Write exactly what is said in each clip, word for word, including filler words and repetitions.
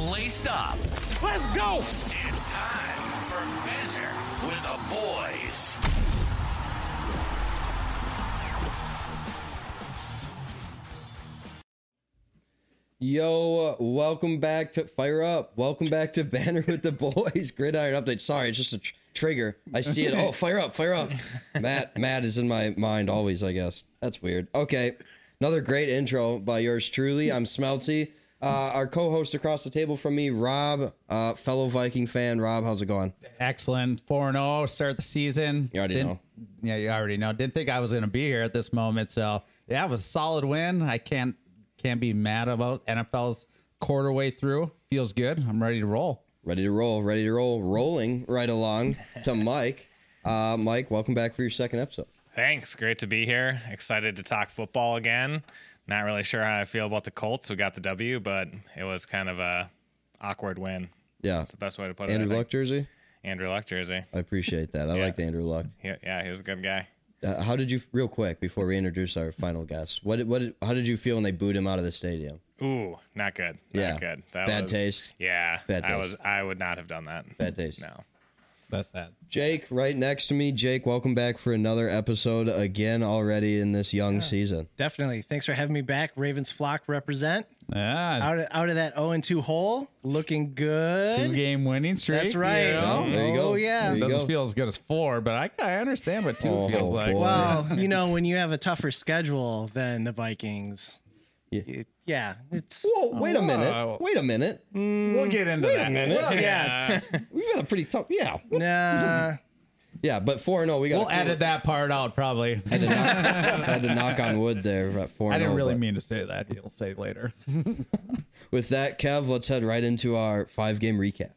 laced up. Let's go! It's time for Banter with the Boys. Yo, welcome back to Fire Up. Welcome back to Banter with the Boys. Gridiron Update. Sorry, it's just a tr- trigger. I see it. Oh, fire up, fire up. Matt, Matt is in my mind always, I guess. That's weird. Okay, another great intro by yours truly. I'm Smelty. Uh, our co-host across the table from me, Rob, uh, fellow Viking fan. Rob, how's it going? Excellent. four and oh, start the season. You already Didn't- know. Yeah, you already know. Didn't think I was going to be here at this moment. So, yeah, it was a solid win. I can't can't be mad about N F L's quarter way through. Feels good. I'm ready to roll. Ready to roll, ready to roll. Rolling right along to Mike. Uh, Mike, welcome back for your second episode. Thanks. Great to be here. Excited to talk football again. Not really sure how I feel about the Colts. We got the W, but it was kind of a awkward win. Yeah. That's the best way to put it. Andrew I think. Luck jersey? Andrew Luck jersey. I appreciate that. I Yeah. like the Andrew Luck. He, yeah, he was a good guy. Uh, how did you, real quick, before we introduce our final guest, what did, what did, how did you feel when they booed him out of the stadium? Ooh, not good. Not Yeah. good. That Bad was, taste. Yeah. Bad I taste. was. I would not have done that. Bad taste. No. That's that. Jake, right next to me. Jake, welcome back for another episode again already in this young Yeah. season. Definitely. Thanks for having me back. Ravens flock represent. Yeah. Out of, out of that oh and two hole, looking good. Two game winning streak. That's right. You know? There you go. Oh, yeah. There you Doesn't go. feel as good as four, but I, I understand what two Oh, feels like. boy. Well, you know, when you have a tougher schedule than the Vikings, Yeah. it- yeah, it's Whoa, wait a Oh, minute. wow. Wait a minute. We'll get into Wait that. a minute. well, yeah, We've had a pretty tough, yeah. nah. Yeah, but four and oh, we got We'll to edit that part out probably. Had to, knock, had to knock on wood there at four I and didn't oh, really but mean to say that. You'll say later. with that, Kev, let's head right into our five game recap.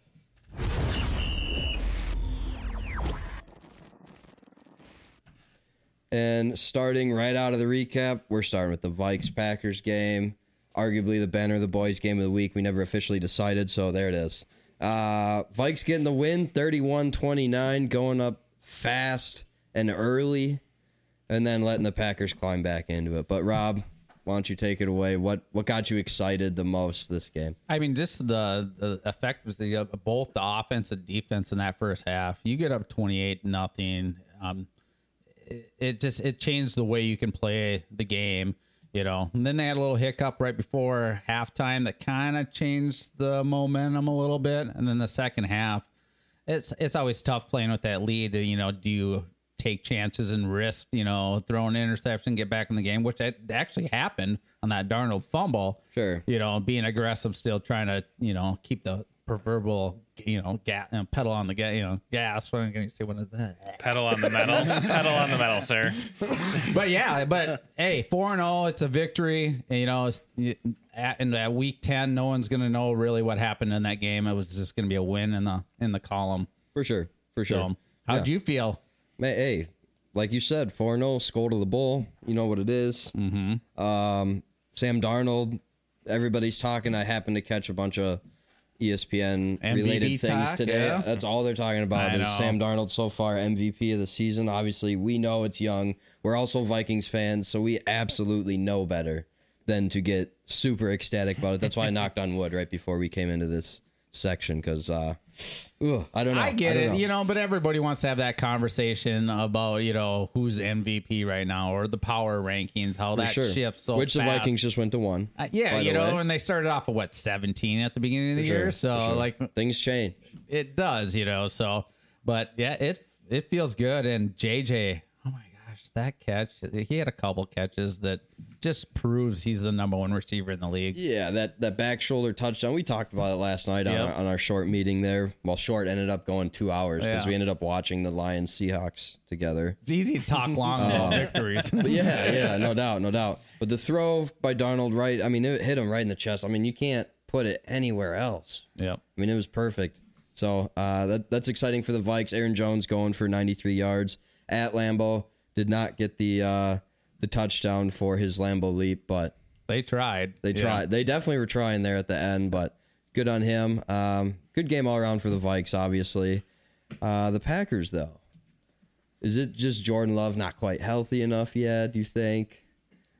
And starting right out of the recap, we're starting with the Vikes Packers game. Arguably the banner of the boys game of the week. We never officially decided, so there it is. Uh, Vikes getting the win, thirty-one twenty-nine, going up fast and early, and then letting the Packers climb back into it. But Rob, why don't you take it away? What what got you excited the most this game? I mean, just the the effect was the, uh, both the offense and defense in that first half. You get up twenty-eight nothing. Um, it, it just it changed the way you can play the game, you know. And then they had a little hiccup right before halftime that kind of changed the momentum a little bit. And then the second half, it's it's always tough playing with that lead. You know, do you take chances and risk, you know, throwing an interception, get back in the game, which actually happened on that Darnold fumble. Sure. You know, being aggressive, still trying to, you know, keep the proverbial, you know, gas, you know, pedal on the gas, you know, gas. What am I going to say? What is that? Pedal on the metal. Pedal on the metal, sir. But yeah, but hey, four and oh, it's a victory. And, you know, it's- at, in at week ten, no one's going to know really what happened in that game. It was just going to be a win in the in the column. For sure. For sure. So, how'd Yeah. you feel? Man, hey, like you said, four and oh, skull to the bull. You know what it is. Mm-hmm. Um, Sam Darnold, everybody's talking. I happened to catch a bunch of E S P N M V P related things talk, today. yeah. That's all they're talking about I is know. Sam Darnold so far M V P of the season. Obviously, we know it's young. We're also Vikings fans, so we absolutely know better than to get super ecstatic about it. That's why I knocked on wood right before we came into this section because uh, ugh, I don't know. I get don't it, know. you know, but everybody wants to have that conversation about, you know, who's M V P right now or the power rankings, how For that sure. shifts so Which fast. the Vikings just went to one. Uh, yeah, by you the know, way. and they started off at what, seventeen at the beginning of the For sure, year. for So sure. like Things change. it does, you know. So, but yeah, it it feels good. And J J, oh my gosh, that catch! He had a couple catches that just proves he's the number one receiver in the league. Yeah, that, that back shoulder touchdown. We talked about it last night on, Yep. our, on our short meeting there. Well, short ended up going two hours because Yeah. we ended up watching the Lions Seahawks together. It's easy to talk long about victories. But yeah, yeah, no doubt, no doubt. But the throw by Darnold, right? I mean, it hit him right in the chest. I mean, you can't put it anywhere else. Yep. I mean, it was perfect. So uh, that that's exciting for the Vikes. Aaron Jones going for ninety-three yards at Lambeau. Did not get the uh, the touchdown for his Lambeau leap, but They tried. they Yeah. tried. They definitely were trying there at the end, but good on him. Um, good game all around for the Vikes, obviously. Uh, the Packers, though. Is it just Jordan Love not quite healthy enough yet, do you think?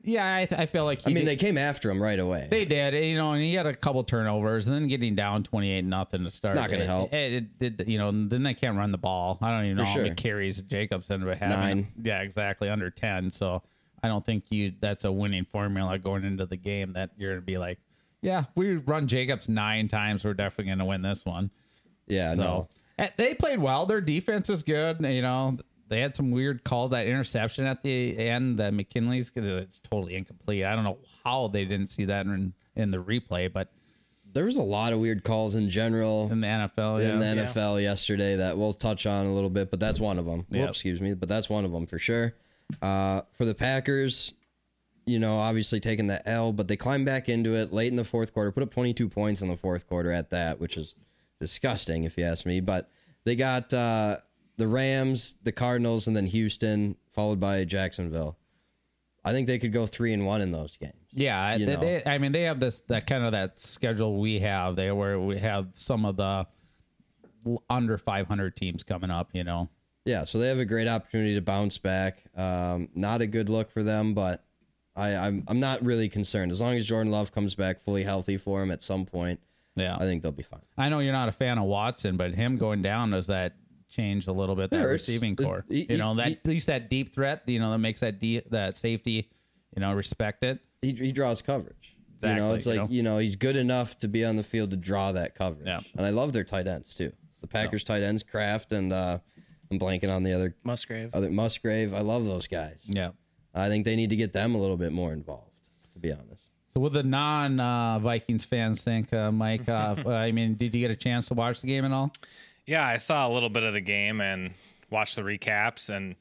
Yeah, I, th- I feel like he I mean, did- they came after him right away. They did, you know, and he had a couple turnovers, and then getting down twenty-eight nothing to start. Not gonna It- help. It, it did, you know. And then they can't run the ball. I don't even For know how many sure. carries Jacobs ended up having. Nine. Yeah, exactly, under ten. So I don't think you. That's a winning formula going into the game. That you're gonna be like, yeah, if we run Jacobs nine times, we're definitely gonna win this one. yeah, So no. eh, they played well. Their defense is good. You know, they had some weird calls. That interception at the end, that McKinley's, it's totally incomplete. I don't know how they didn't see that in, in the replay, but There was a lot of weird calls in general in the N F L, yeah. in the N F L yesterday that we'll touch on a little bit, but that's one of them. Yep. Whoops, excuse me, but that's one of them for sure. Uh, for the Packers, you know, obviously taking the L, but they climbed back into it late in the fourth quarter, put up twenty-two points in the fourth quarter at that, which is disgusting if you ask me. But they got uh, the Rams, the Cardinals, and then Houston, followed by Jacksonville. I think they could go three and one in those games. Yeah, You they, know. they, I mean, they have this that kind of that schedule we have there, where we have some of the l- under five hundred teams coming up. You know, Yeah, so they have a great opportunity to bounce back. Um, not a good look for them, but I, I'm I'm not really concerned. As long as Jordan Love comes back fully healthy for him at some point, yeah. I think they'll be fine. I know you're not a fan of Watson, but him going down, does that change a little bit that Yeah, it's- receiving it- core? he- you know, he- that he- at least that deep threat, you know, that makes that de- that safety, you know, respect it. He he draws coverage. you Exactly, know, it's you like know? you know he's good enough to be on the field to draw that coverage. Yeah. And I love their tight ends too. It's the Packers tight ends, Kraft and uh, I'm blanking on the other Musgrave. other Musgrave. I love those guys. Yeah. I think they need to get them a little bit more involved. To be honest. So what the non uh, Vikings fans think, uh, Mike? Uh, I mean, did you get a chance to watch the game at all? Yeah, I saw a little bit of the game and watched the recaps, and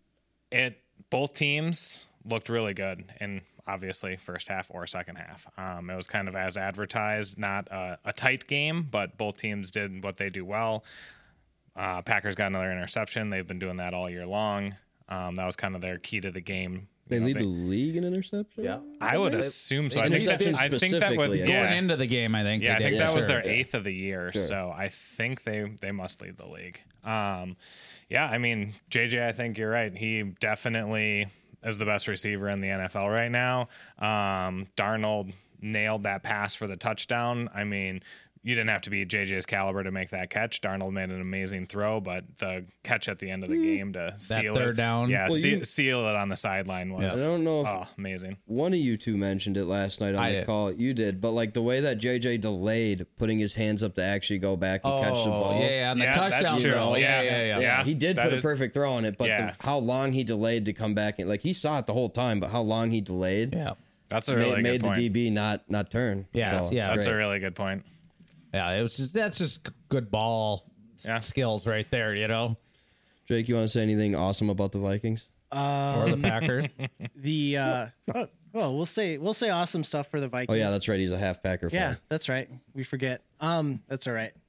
it both teams looked really good in obviously first half or second half. Um, it was kind of as advertised, not a, a tight game, but both teams did what they do well. Uh, Packers got another interception. They've been doing that all year long. Um, that was kind of their key to the game. They You know, lead they- the league in interception. Yeah. I would They- assume so. they- I think, that, interceptions I think that was specifically, I yeah. Going into the game, I think. Yeah, I they think did. that was sure, their yeah. eighth of the year. Sure. So I think they they must lead the league. Um, yeah, I mean, J J, I think you're right. He definitely is the best receiver in the N F L right now. Um, Darnold nailed that pass for the touchdown. I mean, you didn't have to be J J's caliber to make that catch. Darnold made an amazing throw, but the catch at the end of the game to seal third it, down. yeah, Well, seal, you- seal it on the sideline was I don't know if oh, amazing. one of you two mentioned it last night on I the did. call. You did, but like the way that J J delayed putting his hands up to actually go back and catch the ball. Oh, yeah, yeah, on the Yeah, that's touchdown true. throw. Yeah, Yeah, yeah, yeah. Yeah, Yeah, he did that put a is- perfect throw on it, but Yeah. the, how long he delayed to come back and like he saw it the whole time, but how long he delayed Yeah. That's a made, really made good the point. D B not not turn. Yeah, So, yeah. That's great. a really good point. Yeah, it was just, that's just g- good ball s- Yeah. skills right there, you know, Jake, you want to say anything awesome about the Vikings? or the Packers. The uh, oh, well, we'll say we'll say awesome stuff for the Oh Vikings. yeah, that's right. He's a half Packer yeah, fan. that's right. We forget. Um, that's all right.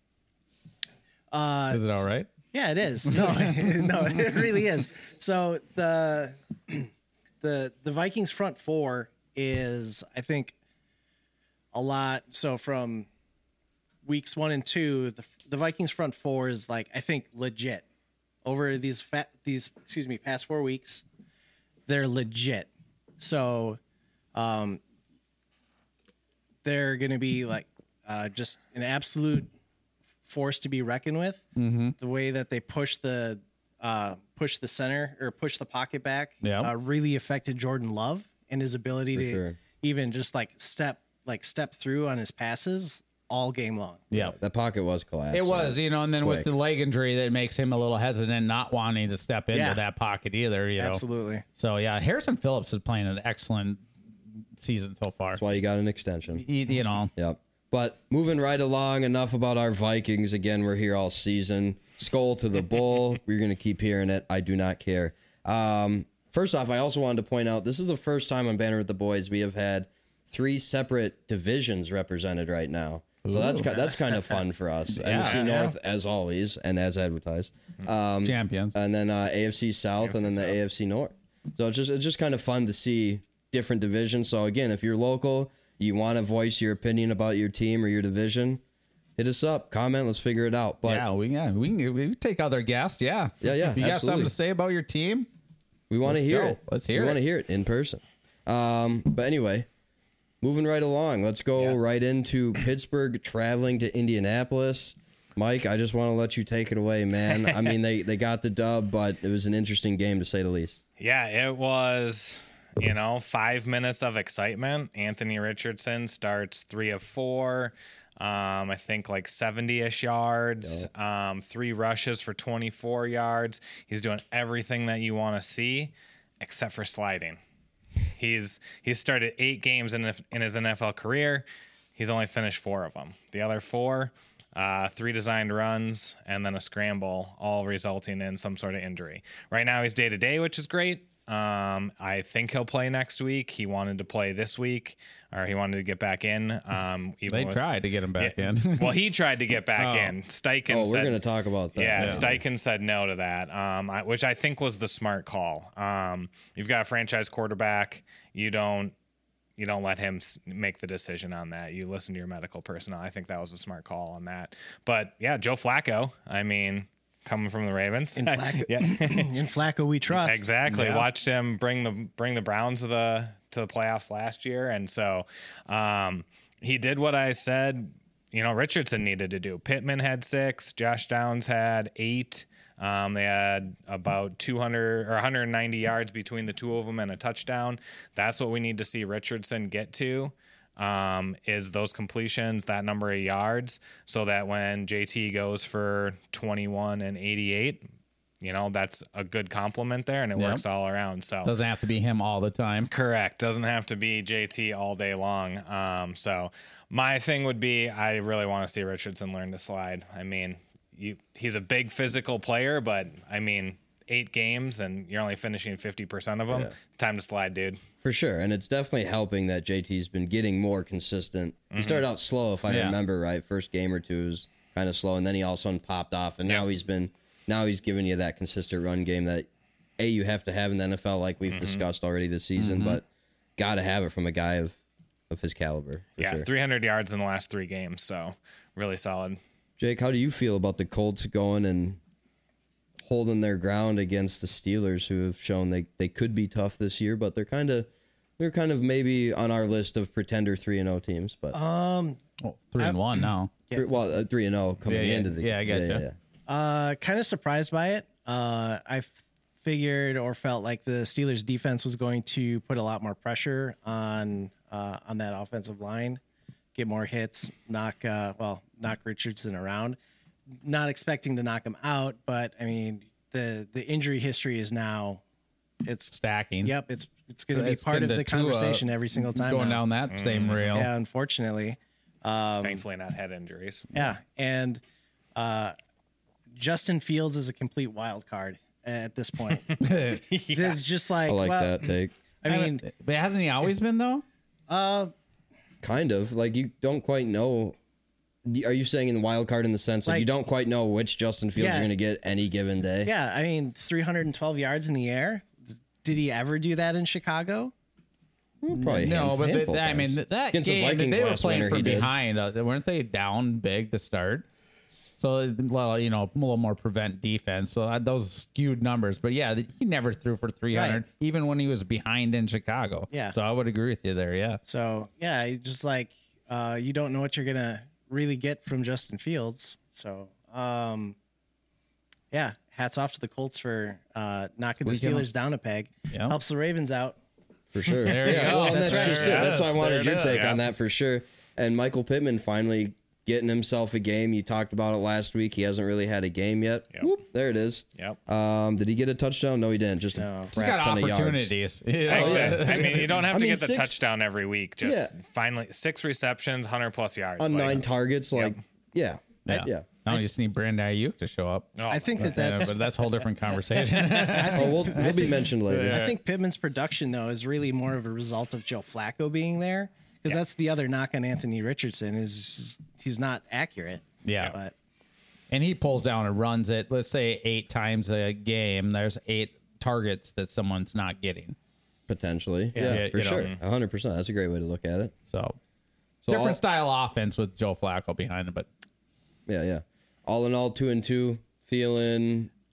Is it all right? Yeah, it is. No, no, it really is. So the the the Vikings front four is, I think, a lot. So from weeks one and two, the the Vikings front four is like, I think, legit. Over these fat these excuse me past four weeks, they're legit. So, um, they're going to be like uh, just an absolute force to be reckoned with. Mm-hmm. The way that they push the uh, push the center or push the pocket back, Yeah. uh, really affected Jordan Love and his ability to sure. even just like step like step through on his passes all game long. Yeah. That pocket was collapsed. It was, you know, and then with Quick. the leg injury, that makes him a little hesitant, not wanting to step into Yeah. that pocket either, you know. Absolutely. So, yeah, Harrison Phillips is playing an excellent season so far. That's why you got an extension. He, you know, Yep. But moving right along, enough about our Vikings. Again, we're here all season. Skull to the bull. We're going to keep hearing it. I do not care. Um, first off, I also wanted to point out this is the first time on Banner with the Boys we have had three separate divisions represented right now. So that's ki- that's kind of fun for us. N F C North, as always, and as advertised. Um, champions. and then uh, A F C South, and then the A F C North. So it's just it's just kind of fun to see different divisions. So again, if you're local, you want to voice your opinion about your team or your division, hit us up, comment, let's figure it out. But yeah, we yeah we can, we can take other guests. Yeah, Yeah, yeah, If you got absolutely. something to say about your team? we want to Let's hear go. it. Let's hear we it. want to hear it in person. Um, but anyway, moving right along, let's go yeah. right into Pittsburgh traveling to Indianapolis. Mike, I just want to let you take it away, man. I mean, they, they got the dub, but it was an interesting game to say the least. Yeah, it was, you know, five minutes of excitement. Anthony Richardson starts three of four. Um, I think like seventy-ish yards, yep. um, three rushes for twenty-four yards. He's doing everything that you want to see except for sliding. He's he's started eight games in, in his N F L career. He's only finished four of them. The other four, uh, three designed runs, and then a scramble, all resulting in some sort of injury. Right now he's day-to-day, which is great. Um, I think he'll play next week. He wanted to play this week, or he wanted to get back in. Um, even they with, tried to get him back yeah, in. well, he tried to get back oh. in. Steichen Oh, said, we're going to talk about that. Yeah, yeah, Steichen said no to that, um, I, which I think was the smart call. Um, you've got a franchise quarterback. You don't you don't let him make the decision on that. You listen to your medical personnel. I think that was a smart call on that. But yeah, Joe Flacco. I mean. Coming from the Ravens, in Flacco, yeah, in Flacco we trust. Exactly. Yeah. Watched him bring the bring the Browns to the to the playoffs last year, and so um, he did what I said. You know, Richardson needed to do. Pittman had six. Josh Downs had eight. Um, they had about two hundred or one hundred ninety yards between the two of them and a touchdown. That's what we need to see Richardson get to. Um, is those completions, that number of yards, so that when J T goes for twenty-one and eighty-eight, you know, that's a good compliment there, and it yep. works all around. So doesn't have to be him all the time. Correct. Doesn't have to be J T all day long. Um, so my thing would be, I really want to see Richardson learn to slide. I mean, you, he's a big physical player, but I mean, eight games and you're only finishing fifty percent of them. Yeah. Time to slide, dude. For sure. And it's definitely helping that J T's been getting more consistent. Mm-hmm. He started out slow, if I yeah. remember right. First game or two was kind of slow, and then he all of a sudden popped off. And yep. now he's been now he's giving you that consistent run game that A, you have to have in the N F L, like we've mm-hmm. discussed already this season, mm-hmm. but gotta have it from a guy of of his caliber. For yeah, sure. three hundred yards in the last three games, so really solid. Jake, how do you feel about the Colts going and holding their ground against the Steelers, who have shown they, they could be tough this year, but they're kind of they're kind of maybe on our list of pretender three and zero teams, but um well, three and one now. Yeah. Well, uh, three and zero coming yeah, yeah. into the yeah, I got yeah, you. Yeah, yeah. Uh, kind of surprised by it. Uh, I figured or felt like the Steelers defense was going to put a lot more pressure on uh, on that offensive line, get more hits, knock uh, well knock Richardson around. Not expecting to knock him out, but I mean the the injury history is now it's stacking. Yep, it's it's going to be part of the conversation every single time. Going now. down that mm. same rail. Yeah, unfortunately. Um, Thankfully, not head injuries. Yeah, and uh, Justin Fields is a complete wild card at this point. yeah. Just like I like well, that take. I mean, but hasn't he always been though? Uh, kind of like you don't quite know. Are you saying in the wild card in the sense like, like you don't quite know which Justin Fields yeah, you're going to get any given day? Yeah, I mean, three hundred twelve yards in the air. Did he ever do that in Chicago? Well, probably no, but the, I mean that Against game the they were playing winter, from behind. Uh, weren't they down big to start? So well, you know, a little more prevent defense. So uh, those skewed numbers. But yeah, he never threw for three hundred, right. even when he was behind in Chicago. Yeah. So I would agree with you there. Yeah. So yeah, just like uh, you don't know what you're gonna really get from Justin Fields. So um, yeah, hats off to the Colts for uh, knocking Squeaking the Steelers down a peg. Yep. Helps the Ravens out. For sure. There you yeah, go. well, and that's, that's just right. it. That's why I wanted your take yeah. on that for sure. And Michael Pittman finally getting himself a game. You talked about it last week. He hasn't really had a game yet. Yep. Whoop, there it is. Yep. Um, did he get a touchdown? No, he didn't. Just no. a He's crap got ton opportunities. of yards. You know? Exactly. I mean, you don't have I to mean, get the six, touchdown every week. Just yeah. finally six receptions, one hundred plus yards. On like, nine targets. Like, yep. yeah. Yeah. yeah. Now you just need Brandon Ayuk to show up. Oh, I think that Yeah, that's. but that's a whole different conversation. Oh, we'll, we'll be mentioned later. I think Pittman's production though is really more of a result of Joe Flacco being there, because Yeah. that's the other knock on Anthony Richardson is he's not accurate. Yeah. but And he pulls down and runs it, let's say eight times a game. There's eight targets that someone's not getting. Potentially. Yeah, Yeah, you for know. sure. one hundred percent. That's a great way to look at it. So, So different all- style offense with Joe Flacco behind him, but Yeah, yeah. All in all, two and two. Feeling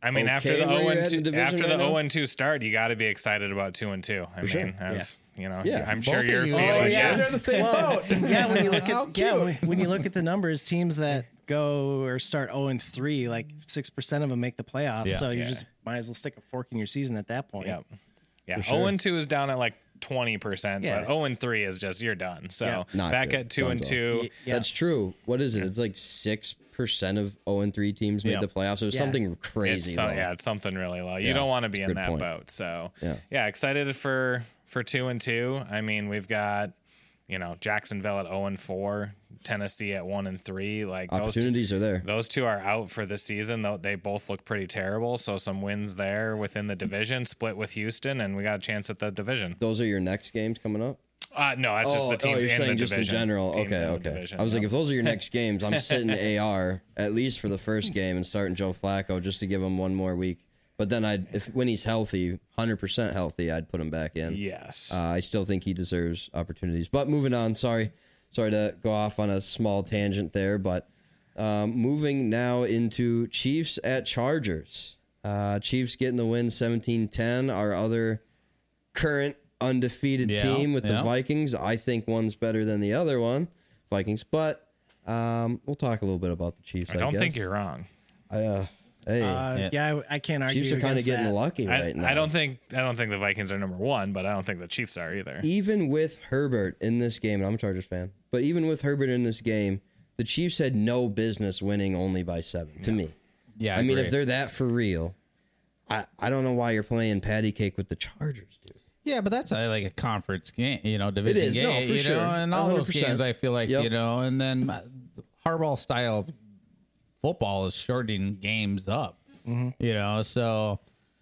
I mean, after okay the where zero you're and at in two, division after right the now? zero and two start, you got to be excited about two and two. I mean, sure. as you know, Yeah. I'm Both sure of you're you feeling. guys Yeah, are in the same boat. Yeah, when you look How at yeah, cute. when, when you look at the numbers, teams that go or start zero and three, like six percent of them make the playoffs. Yeah. so you Yeah. just might as well stick a fork in your season at that point. yeah, yeah. sure. zero and two is down at like twenty percent, Yeah. but zero and three is just you're done. So Yeah. Not back good. at two and Dunzo. two. Yeah. That's true. What is it? It's like six percent of zero and three teams made Yeah. the playoffs. It was Yeah. something It's crazy. so, low. yeah, it's something really low. You Yeah, don't want to be that's a in good that point. boat. So Yeah. yeah, excited for for two and two. I mean, we've got you know Jacksonville at zero and four, Tennessee at one and three. Like those two, Opportunities are there. those two are out for the season. Though they both look pretty terrible. So some wins there within the division, split with Houston, and we got a chance at the division. Those are your next games coming up. Uh, no, that's just the teams you're in saying the just division. in general. Teams Okay, in the okay. division, I was like, yeah. if those are your next games, I'm sitting A R at least for the first game and starting Joe Flacco just to give him one more week. But then I'd, if when he's healthy, one hundred percent healthy, I'd put him back in. Yes. Uh, I still think he deserves opportunities. But moving on, sorry, sorry to go off on a small tangent there, but um, moving now into Chiefs at Chargers. Uh, Chiefs getting the win seventeen ten. Our other current undefeated Yeah, team with the yeah. Vikings. I think one's better than the other one, Vikings. But um, we'll talk a little bit about the Chiefs. I I don't guess. think you're wrong. I, uh, hey, Uh, Yeah. yeah, I, I can't argue. Chiefs are kind of against getting that. lucky I, right now. I don't think I don't think the Vikings are number one, but I don't think the Chiefs are either. Even with Herbert in this game, and I'm a Chargers fan, but even with Herbert in this game, the Chiefs had no business winning only by seven, to me. Yeah, I mean, agree. if they're that for real, I, I don't know why you're playing patty cake with the Chargers, dude. Yeah, but that's a, like a conference game, you know, division is, no, game. for you sure. know, and all one hundred those percent. games, I feel like, Yep. you know, and then uh, Harbaugh style of football is shortening games up, you know, so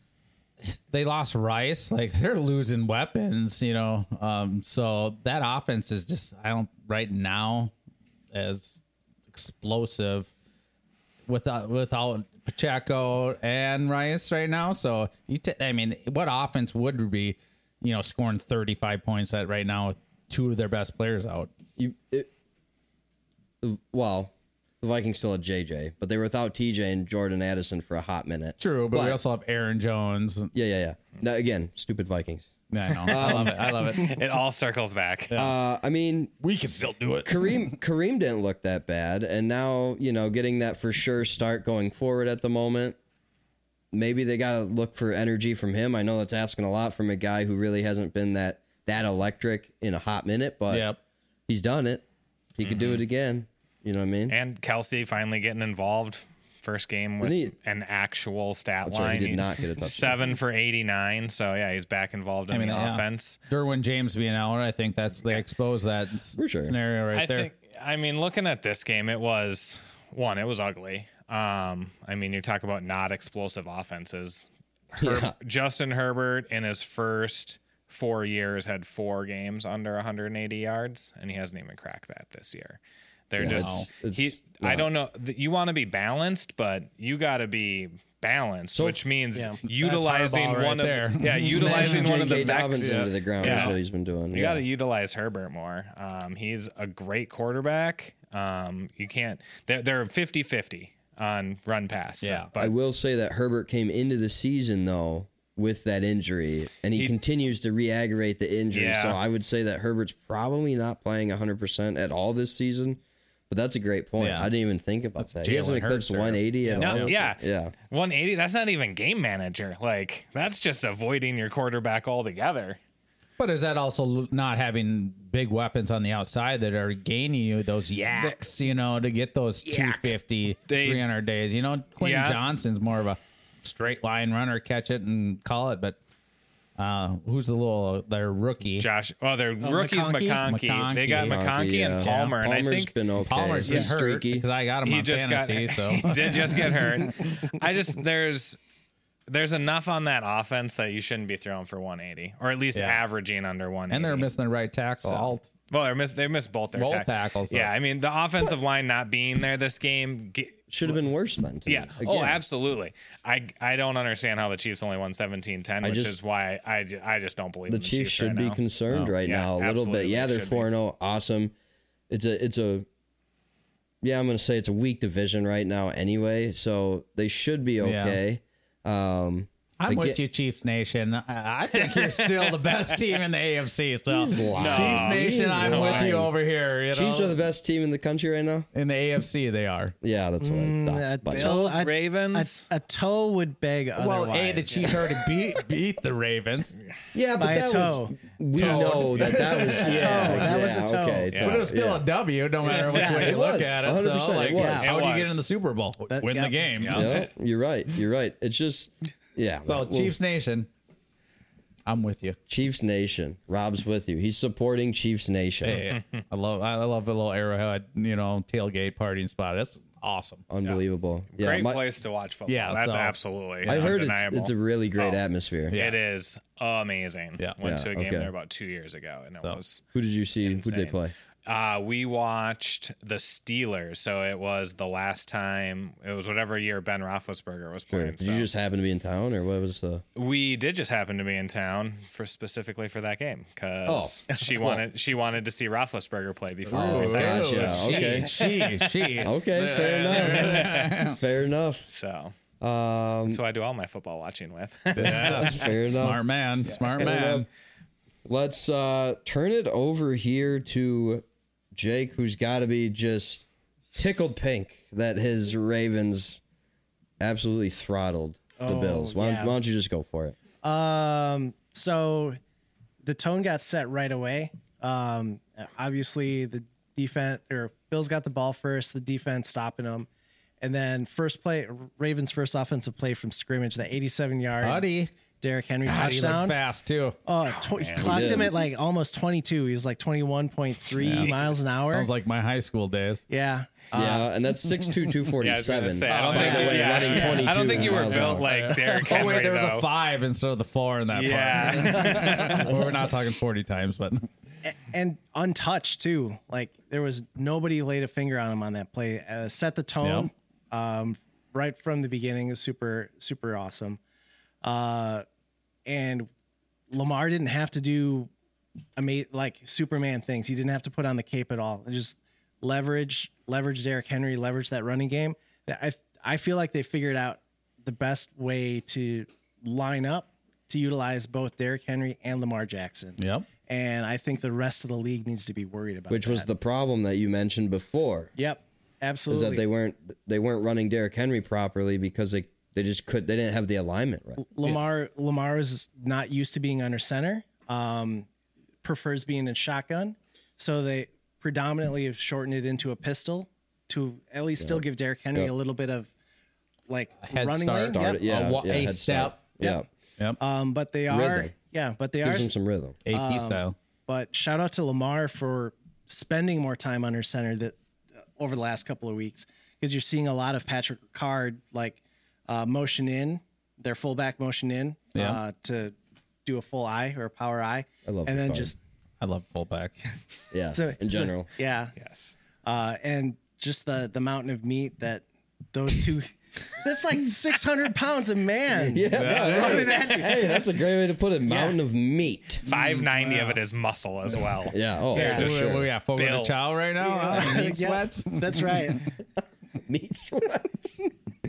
they lost Rice, like they're losing weapons, you know, um, so that offense is just, I don't, right now, as explosive without without Pacheco and Rice right now. So you, t- I mean, what offense would be, you know, scoring thirty-five points at right now with two of their best players out? You, it, well, the Vikings still had J J, but they were without T J and Jordan Addison for a hot minute. True, but, But- we also have Aaron Jones. Yeah, yeah, yeah. Now, again, stupid Vikings. Yeah, I know. I love it. I love it. It all circles back. Uh, I mean, We can still do it. Kareem Kareem didn't look that bad, and now you know getting that for sure start going forward at the moment. Maybe they got to look for energy from him. I know that's asking a lot from a guy who really hasn't been that that electric in a hot minute, but Yep. he's done it. He could do it again. You know what I mean? And Kelsey finally getting involved. First game with Didn't he- an actual stat That's line. right, he did not get a touchdown. Seven for eighty-nine. So yeah, he's back involved in I mean, the yeah. offense. Derwin James being out, I think that's they exposed that s- For sure. scenario right I there. think. I mean, looking at this game, it was one. It was ugly. Um, I mean, you talk about not explosive offenses. Herb, Yeah. Justin Herbert in his first four years had four games under one hundred eighty yards, and he hasn't even cracked that this year. They're Yeah, just it's- he. it's I not. don't know. th- You want to be balanced, but you got to be balanced, So- which means Yeah. utilizing Harbaugh right one of there. yeah, utilizing Smashing one of the J K. backs. Dobbins into the ground Yeah. is what he's been doing. You yeah. got to utilize Herbert more. Um, he's a great quarterback. Um, you can't. They're, they're fifty-fifty on run pass. so- Yeah. but I will say that Herbert came into the season though with that injury, and he, He- continues to re-aggravate the injury. Yeah. So I would say that Herbert's probably not playing one hundred percent at all this season. But that's a great point. Yeah. I didn't even think about that. He hasn't Jalen eclipsed Hurts, or- one eighty at No, all. yeah, yeah. one eighty. That's not even game manager. Like that's just avoiding your quarterback altogether. But is that also l- not having big weapons on the outside that are gaining you those yaks, you know, to get those two fifty, They- three hundred days? You know, Quentin Yeah. Johnson's more of a straight line runner, catch it and call it. But uh, who's the little, their rookie? Josh. Oh, their rookies McConkey? McConkey. They got McConkey, McConkey yeah. and Palmer, and I Palmer's think been okay. Palmer's been He's hurt streaky. because I got him he on just fantasy. got so he did just get hurt. I just there's there's enough on that offense that you shouldn't be throwing for one eighty, or at least Yeah. averaging under one eighty. and they're missing the right tackle. Alt. Well, they missed they missed both their Both tack- tackles, though. Yeah, I mean the offensive line not being there this game. ge- Should have been worse then. To Yeah. Me. Oh, Again. absolutely. I I don't understand how the Chiefs only won seventeen ten, I which just- is why I, ju- I just don't believe The in the Chiefs should right be now. concerned Oh, right yeah, now a little bit. absolutely Yeah, they're should be. four and oh. Awesome. It's a it's a yeah, I'm going to say it's a weak division right now anyway, so they should be okay. Um, I'm Again- with you, Chiefs Nation. I I think you're still the best team in the A F C. So, He's lying. Chiefs Nation, He's I'm with lying. you over here. You know? Chiefs are the best team in the country right now. in the A F C. They are. Yeah, that's what I thought. Uh, But- Bill- Bills, I- Ravens. A, a toe would beg otherwise. Well, a the Chiefs already beat beat the Ravens, yeah, but by a that toe. was we know that that was yeah, That was a yeah, toe. Okay, Yeah. but it was still yeah. a W, no matter which Yeah, way it you look was. at it. one hundred percent So, like, it was. how It do you was. get in the Super Bowl? That- Win yeah. the game. Yeah. Yeah, you're right. You're right. It's just yeah. So, well, Chiefs Nation, I'm with you. Chiefs Nation. Rob's with you. He's supporting Chiefs Nation. Hey, I love I love a little Arrowhead, you know, tailgate partying spot. That's awesome. Unbelievable. Yeah, Great my- place to watch football. Yeah, that's so- absolutely. I heard it's, undeniable. it's a really great Oh. atmosphere. Yeah. It is amazing. Yeah. Went Yeah, to a game okay. there about two years ago, and it So- was. Who did you see? Who did they Insane. play? Uh, we watched the Steelers, so it was the last time. It was whatever year Ben Roethlisberger was Sure. playing. Did so. you just happen to be in town, or what was the? We did just happen to be in town for specifically for that game because she wanted she wanted to see Roethlisberger play before. Oh, he was out. gotcha. So she- Okay. She, she. Okay, fair enough. Fair enough. So Um, that's who I do all my football watching with. Yeah. fair enough. Smart man. Smart Fair man. enough. Let's uh, turn it over here to Jake, who's got to be just tickled pink that his Ravens absolutely throttled the Oh, Bills. Why, don't, yeah. why don't you just go for it? Um, so the tone got set right away. Um, obviously the defense or Bills got the ball first, the defense stopping them. And then first play, Ravens first offensive play from scrimmage, the eighty-seven yard Buddy. Derrick Henry God, he looked touchdown. fast too. Oh, tw- he clocked did. him at like almost twenty-two. He was like twenty-one point three miles an hour. Sounds like my high school days. yeah. Yeah, and that's six two, two Yeah, I was gonna forty-seven. say, I don't By think the you- way, yeah, running yeah. twenty-two. I don't think you were miles an built hour. like Derrick Henry. Oh wait, there was though. a five instead of the four in that Yeah. part. Well, we're not talking forty times, but And untouched too. Like there was nobody laid a finger on him on that play. Uh, set the tone um, right from the beginning. Is super super awesome. Uh, and Lamar didn't have to do ama- like Superman things. He didn't have to put on the cape at all. Just leverage leverage Derrick Henry, leverage that running game. I I feel like they figured out the best way to line up to utilize both Derrick Henry and Lamar Jackson. yep. And I think the rest of the league needs to be worried about Which was that. the problem that you mentioned before, Yep, is absolutely. that they weren't they weren't running Derrick Henry properly because they they just could they didn't have the alignment right. Lamar Lamar is not used to being under center. Um, prefers being in shotgun, so they predominantly have shortened it into a pistol to at least still give Derrick Henry Yep. a little bit of like head running start. lane. Start Yep. it, yeah, A wa- yeah, a head step. start. Yeah, Yep. Um, but they are Rhythm. yeah, but they are. gives him some rhythm. A P Um, style. But shout out to Lamar for spending more time under center that uh, over the last couple of weeks because you're seeing a lot of Patrick Ricard like uh, motion in their fullback motion in Yeah. uh, to do a full eye or a power eye. I love and then Ricard. just I love fullbacks. Yeah, so, in so- general. yeah, Yes. uh, and just the the mountain of meat that those two. That's like six hundred pounds a man. Yeah, hey, hey, that's a great way to put it. Mountain of meat. five ninety of it is muscle as well. Yeah. Oh, Yeah. for We, sure. we got Fogo de Build. Chao right now. huh? Meat Yeah, sweats. That's right. Meat sweats.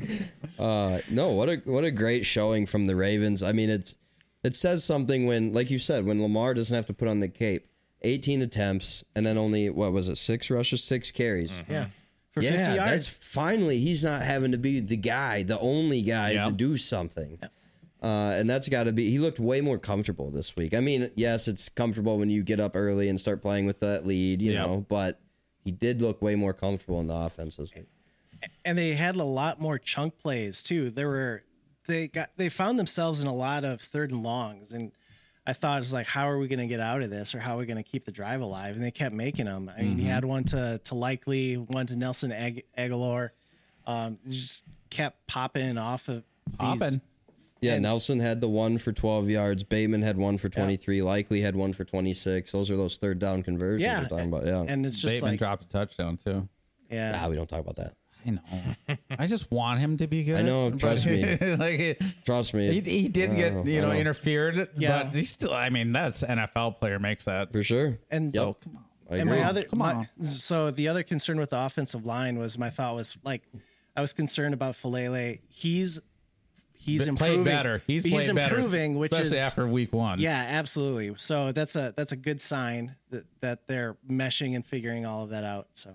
uh, no, what a what a great showing from the Ravens. I mean, it's it says something when, like you said, when Lamar doesn't have to put on the cape. eighteen attempts and then only what was it? Six rushes, six carries. Yeah. For Yeah, fifty yards. that's finally he's not having to be the guy, the only guy Yeah. to do something. Uh, and that's got to be. He looked way more comfortable this week. I mean, yes, it's comfortable when you get up early and start playing with that lead, you Yeah. know. But he did look way more comfortable in the offense this week. And they had a lot more chunk plays too. There were they got they found themselves in a lot of third and longs, and I thought it was like, how are we going to get out of this, or how are we going to keep the drive alive? And they kept making them. I mean, he had one to to Likely, one to Nelson Ag- Aguilar. Um, he just kept popping off of these- Popping. Yeah, And- Nelson had the one for twelve yards. Bateman had one for twenty-three. Likely had one for twenty-six. Those are those third down conversions Yeah, we're talking about. Yeah. And it's just Bateman like, dropped a touchdown too. yeah, nah, we don't talk about that. I know. I just want him to be good. I know, but- trust me. like it- Trust me. he, he did I get know, you I know, know. interfered, Yeah. but he still. I mean, that's N F L player makes that. For sure. and Yep. So come on. I And agree. my other, Come my- on. so the other concern with the offensive line was my thought was like, I was concerned about Falele. He's he's But improving. played better. He's, played improving, better, which especially is after week one. yeah, absolutely. So that's a that's a good sign that that they're meshing and figuring all of that out. So.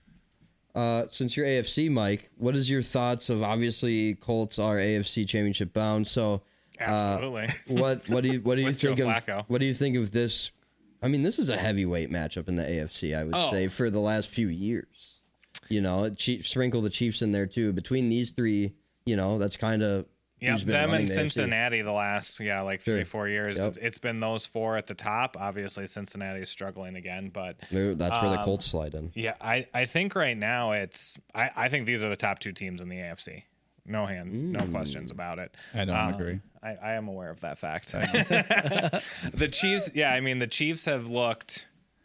Uh, since you're A F C, Mike, what is your thoughts of obviously Colts are A F C Championship bound? So, uh, Absolutely. what what do you what do you With think Joe of Flacco. what do you think of this? I mean, this is a heavyweight matchup in the A F C. I would Oh. say for the last few years. You know, Chief, sprinkle the Chiefs in there too. Between these three, you know, that's kind of Yeah, who's been them running and in the A F C. Cincinnati the last yeah like three Sure. four years. Yep. It, it's been those four at the top. Obviously, Cincinnati is struggling again, but They're- That's where Um, the Colts slide in. yeah, I I think right now it's I I think these are the top two teams in the A F C. No hand, no questions about it. I don't Um, agree. I, I am aware of that fact. The Chiefs, yeah, I mean the Chiefs have looked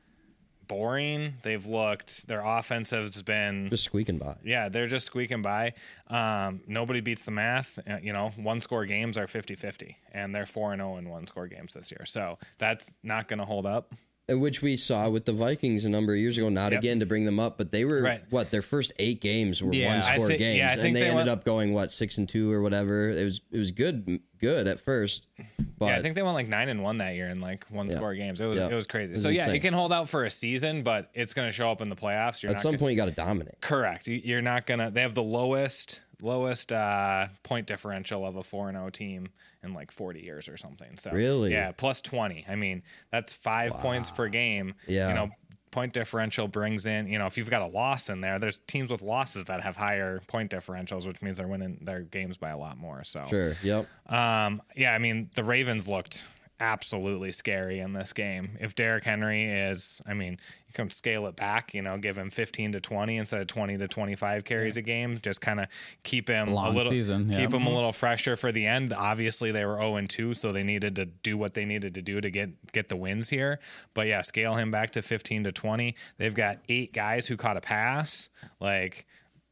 boring. They've looked their offense has been Just squeaking by. yeah, they're just squeaking by. Um, nobody beats the math. Uh, You know, one score games are fifty-fifty, and they're four and oh in one score games this year. So that's not going to hold up. And which we saw with the Vikings a number of years ago. Not Yep. again to bring them up, but they were Right. what their first eight games were Yeah. one I score think- games, yeah, I think and they, they ended went- up going what six and two or whatever. It was it was good good at first, but Yeah, I think they went like nine and one that year in like one Yeah. score games. It was Yeah. it was crazy. It was so yeah, insane. it can hold out for a season, but it's going to show up in the playoffs. You're at not some gonna, point you got to dominate. correct. You- You're not gonna. They have the lowest lowest uh, point differential of a four and zero team in like forty years or something. So Really? yeah, plus twenty. I mean, that's five points per game. Yeah. you know. Point differential brings in, you know, if you've got a loss in there, there's teams with losses that have higher point differentials, which means they're winning their games by a lot more. So, Sure. Yep. um, yeah, I mean, the Ravens looked absolutely scary in this game. If Derrick Henry is, I mean, you can scale it back, you know, give him fifteen to twenty instead of twenty to twenty-five carries a game, just kind of keep him Long a little, season, yeah. keep him a little fresher for the end. Obviously, they were oh and two, so they needed to do what they needed to do to get get the wins here. But yeah, scale him back to fifteen to twenty. They've got eight guys who caught a pass, like.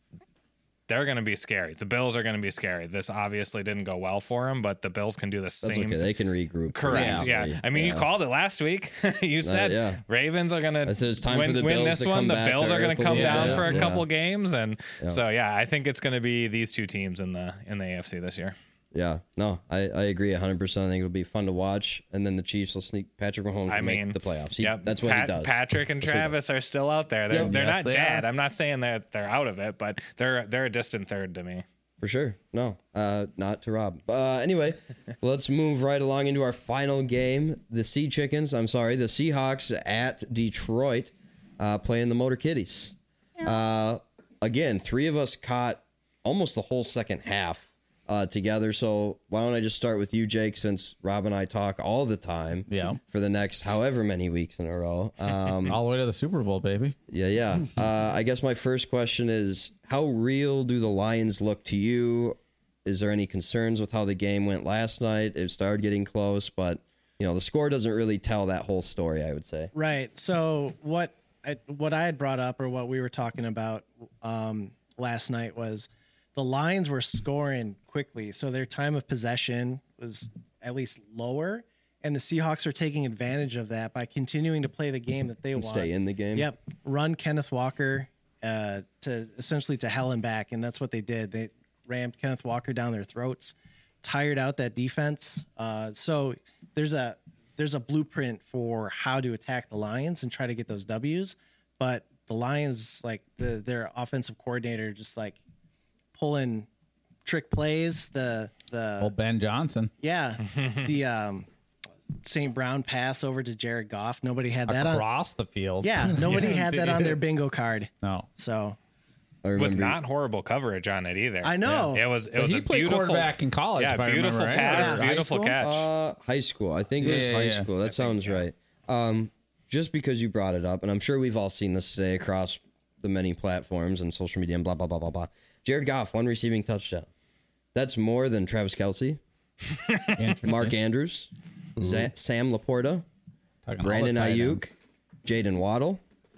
They're going to be scary. The Bills are going to be scary. This obviously didn't go well for them, but the Bills can do the That's same. okay. They can regroup. Correct. pretty Yeah. easily. I mean, you called it last week. you said yeah. Ravens are going I to said it's time win, for the win Bills this to one. come The back Bills to are going earth to a come little down bit. for a Yeah. couple games, and so yeah, I think it's going to be these two teams in the in the A F C this year. Yeah. No, I, I agree one hundred percent. I think it'll be fun to watch. And then the Chiefs will sneak Patrick Mahomes I will mean, make the playoffs. He, Yep. That's what Pat- he does. Patrick and That's what he Travis are still out there. They're, Yep. they're Yes, not they dead. are. I'm not saying they're they're out of it, but they're they're a distant third to me. For sure. No, uh, not to Rob. Uh, anyway, let's move right along into our final game. The Sea Chickens, I'm sorry, the Seahawks at Detroit uh, playing the Motor Kitties. Uh, again, three of us caught almost the whole second half uh, together. So why don't I just start with you, Jake, since Rob and I talk all the time Yeah. for the next however many weeks in a row. Um, All the way to the Super Bowl, baby. Yeah, yeah. Uh, I guess my first question is, how real do the Lions look to you? Is there any concerns with how the game went last night? It started getting close, but you know the score doesn't really tell that whole story, I would say. Right. So what I, what I had brought up, or what we were talking about um, last night, was the Lions were scoring quickly, so their time of possession was at least lower, and the Seahawks are taking advantage of that by continuing to play the game that they And want. stay in the game. Yep. Run Kenneth Walker uh, to essentially to hell and back, and that's what they did. They rammed Kenneth Walker down their throats, tired out that defense. Uh, so there's a there's a blueprint for how to attack the Lions and try to get those W's, but the Lions, like the their offensive coordinator, just like pulling trick plays. The the Well, Ben Johnson. yeah the um, Saint Brown pass over to Jared Goff. Nobody had that on. Across the field. Yeah, nobody had that on their bingo card. No. So I With remember. not horrible coverage on it either. I know. It was it But was he a played beautiful quarterback in college. Yeah, if I beautiful remember, right? pass, Was it high beautiful school? catch. Uh, high school. I think it was Yeah, high yeah, school. That sounds right. Um, just because you brought it up, and I'm sure we've all seen this today across the many platforms and social media and blah, blah, blah, blah, blah. Jared Goff, one receiving touchdown. That's more than Travis Kelce, Interesting. Mark Andrews, Za- Sam Laporta, Talking all Brandon the tight ends. Ayuk, Jaden Waddle.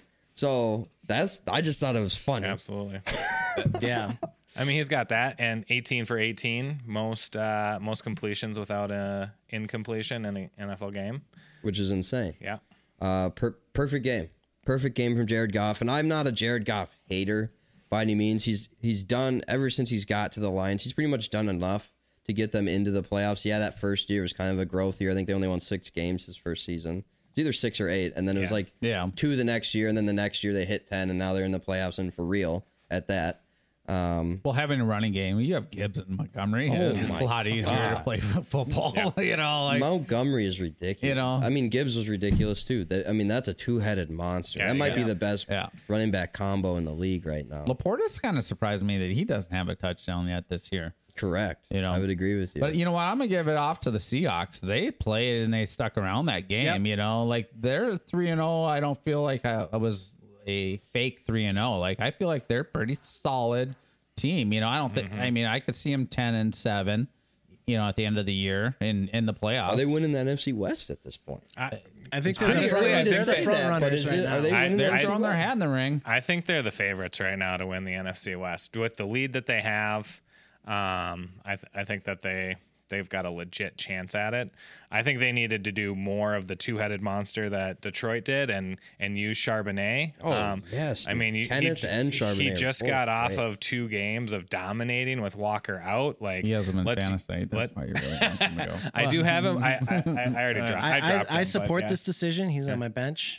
So that's, I just thought it was funny. Absolutely. yeah, I mean, he's got that and eighteen for eighteen, most uh, most completions without a incompletion in an N F L game. Which is insane. Yeah. Uh, per- perfect game. Perfect game from Jared Goff. And I'm not a Jared Goff hater by any means. He's he's done, ever since he's got to the Lions, he's pretty much done enough to get them into the playoffs. Yeah, that first year was kind of a growth year. I think they only won six games his first season. It's either six or eight, and then it was Yeah. like Yeah. two the next year, and then the next year they hit ten, and now they're in the playoffs and for real at that. Um, Well, having a running game, you have Gibbs and Montgomery. it's my a lot easier to play football. You know, like Montgomery is ridiculous. You know? I mean, Gibbs was ridiculous too. That, I mean, that's a two-headed monster. Yeah, that might yeah. be the best Yeah. running back combo in the league right now. Laporta's kind of surprised me that he doesn't have a touchdown yet this year. Correct. You know, I would agree with you. But you know what? I'm gonna give it off to the Seahawks. They played and they stuck around that game. Yep. You know, like they're three and zero. I don't feel like I, I was a fake three and zero. Like I feel like they're pretty solid team. You know, I don't think. I mean, I could see them ten and seven. You know, at the end of the year in in the playoffs. Are they winning the N F C West at this point? I, I think It's they're the pretty front, early. I they're think the they- front that, but runners is right it- now. are they I- winning they're the They're N F C throwing their West? hat in the ring. I think they're the favorites right now to win the N F C West with the lead that they have. Um, I th- I think that they they've got a legit chance at it. I think they needed to do more of the two-headed monster that Detroit did and and use Charbonnet. Oh, yes, I mean, he, Kenneth he, and Charbonnet he are just both got off great. of two games of dominating with Walker out. Like He has them in let's- fantasy. That's let- why you really want him to go. I do have him. I I, I I already dropped. I, I, dropped I, I him, support but yeah. this decision. He's on my bench.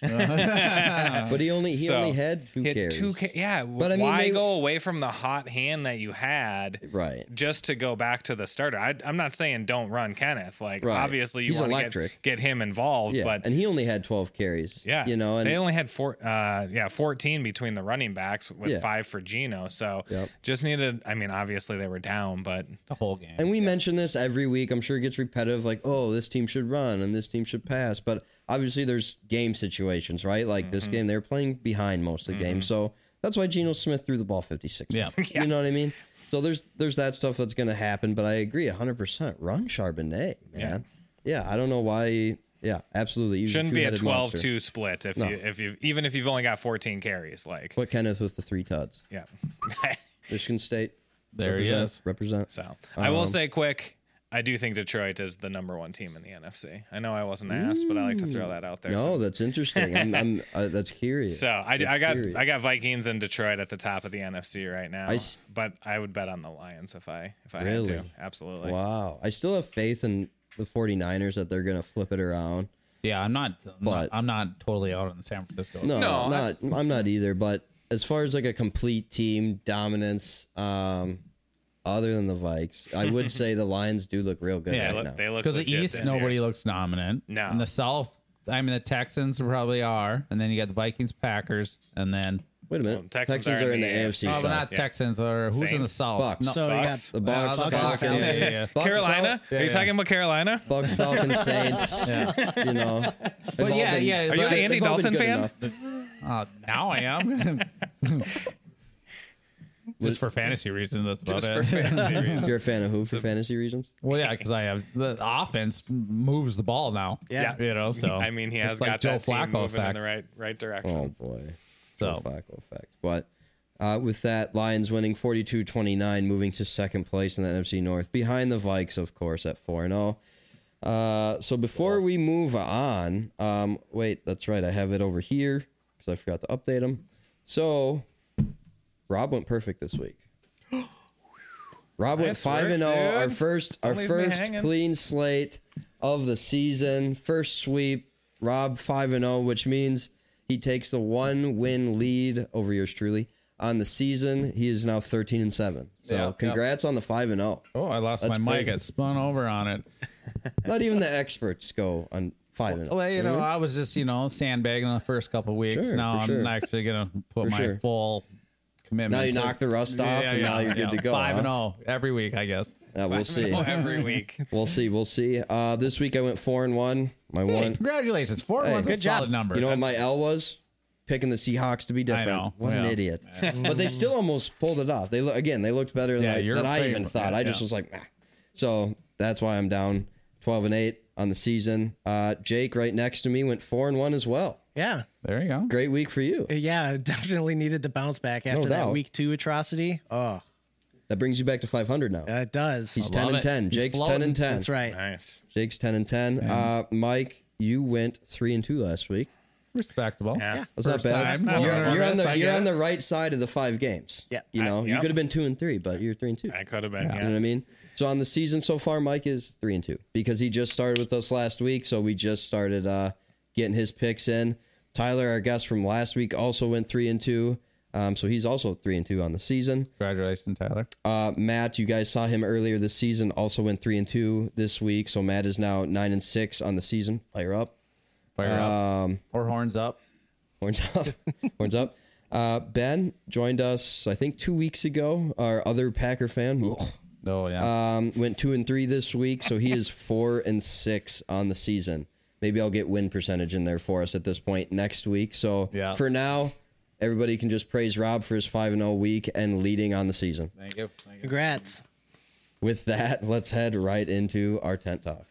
But he only he So, only had two he had carries. two ca- yeah, But I mean, why they- go away from the hot hand that you had Right. just to go back to the starter? I, I'm not saying don't run Kenneth. Like Right. obviously you He's want to electric. get, get him involved, Yeah, but and he only had twelve carries. yeah, you know, and they only had four, uh, yeah, fourteen between the running backs with Yeah. five for Geno. So Yep. just needed. I mean, obviously they were down, but The whole game. And we mention this every week. I'm sure it gets repetitive, like, oh, this team should run and this team should pass. But obviously, there's game situations, right? Like Mm-hmm. this game, they're playing behind most of the game. So that's why Geno Smith threw the ball fifty-six Yeah. times. You know what I mean? So there's there's that stuff that's going to happen. But I agree one hundred percent. Run Charbonnet, man. Yeah, I don't know why. Yeah, absolutely. He's shouldn't be a two-headed twelve two monster. split if No. you if you even if you've only got fourteen carries. Like Put Kenneth with the three tuds. yeah. Michigan State. There he represent, is. Represent. So I will Um, say quick, I do think Detroit is the number one team in the N F C. I know I wasn't asked, but I like to throw that out there. No, since- that's interesting. I'm, I'm uh, that's curious. so I, That's I got curious. I got Vikings and Detroit at the top of the N F C right now. I s- but I would bet on the Lions if I if I Really? had to. Absolutely. Wow. I still have faith in the 49ers that they're going to flip it around. Yeah, I'm not. I'm, But- not I'm not totally out on the San Francisco. No, No, not I'm not either, but as far as like a complete team dominance um other than the Vikes, I would say the Lions do look real good Yeah, They right look, now. they look because the legit East, this nobody year. looks dominant. No. In the South, I mean, the Texans probably are, and then you got the Vikings, Packers, and then Wait a minute. Well, Texans Texans, are are in in the the A F A F C C oh, South. but not Yeah. Texans or who's in Saints. the South? Bucks. No, So you got Bucks. The Bucks, Uh, the Falcons, Falcons, yeah, yeah, yeah. Bucks, Carolina? Yeah, Are you yeah. talking about Carolina? Fal- Bucks, Falcons, Saints. You know, But yeah, yeah, Are but you I- the Andy they've all been Dalton good fan? enough. Uh, now I am. Just for fantasy reasons, that's about Just for it. fantasy reasons. You're a fan of who for fantasy reasons? Well, yeah, because I have the offense moves the ball now. Yeah. you know. So I mean, he has it's like got Joe that team Flacco moving effect. in the right right direction. Oh boy. So- Joe Flacco effect. But uh, with that, Lions winning forty-two twenty-nine, moving to second place in the N F C North, behind the Vikes, of course, at four and oh. Uh, so before we move on, um, wait, that's right, I have it over here because I forgot to update them. So Rob went perfect this week. Rob went Nice five work, and zero. dude. Our first, our Don't leave me first hanging. clean slate of the season. First sweep. Rob five and zero, which means he takes the one win lead over yours truly on the season. He is now thirteen and seven. So Yeah, congrats on the five and zero. Oh, I lost That's my mic. crazy. It spun over on it. Not even the experts go on five and zero. Well, you know, I was just, you know, sandbagging the first couple of weeks. Sure, now for I'm sure. actually going to put For my sure. full commitment. Now you to- knock the rust off, and now you're good to go, Five huh? and oh every week, I guess. Yeah, we'll see. Every week. We'll see. We'll see. Uh, this week I went four and one. My Hey, one. congratulations. Four and Hey, one's a good solid number. You know what my L was? Picking the Seahawks to be different. know. What an Yeah. idiot! But they still almost pulled it off. They look again. They looked better than, Yeah, I, you're than I afraid- even thought. I just yeah. was like, nah. So that's why I'm down twelve and eight on the season. Uh, Jake, right next to me, went four and one as well. Yeah. There you go. Great week for you. Yeah, definitely needed the bounce back after that doubt. week two atrocity. Oh, That brings you back to five hundred now. it does. He's I ten love and it. ten. He's Jake's ten floating. and ten. That's right. Nice. Jake's ten and ten. Uh, Mike, you went three and two last week. respectable. Yeah. That's not First bad. time. Not You're, bad. you're on Yes, the I you're get on it. the right side of the five games. Yeah. You know, I- you yep. could have been two and three, but you're three and two. I could have been. You know Yeah. what I mean? So on the season so far, Mike is three and two because he just started with us last week. So we just started uh, getting his picks in. Tyler, our guest from last week, also went three and two. Um, so he's also three and two on the season. Congratulations, Tyler. Uh, Matt, you guys saw him earlier this season, also went three and two this week. So Matt is now nine and six on the season. Fire up. Fire up. Um, Or horns up. Horns up. Horns up. Uh, Ben joined us, I think, two weeks ago. Our other Packer fan. Oh, yeah. Um, went two and three this week, so he is four and six on the season. Maybe I'll get win percentage in there for us at this point next week. So Yeah. for now, everybody can just praise Rob for his five and zero week and leading on the season. Thank you. Thank you. Congrats. With that, let's head right into our tent talk.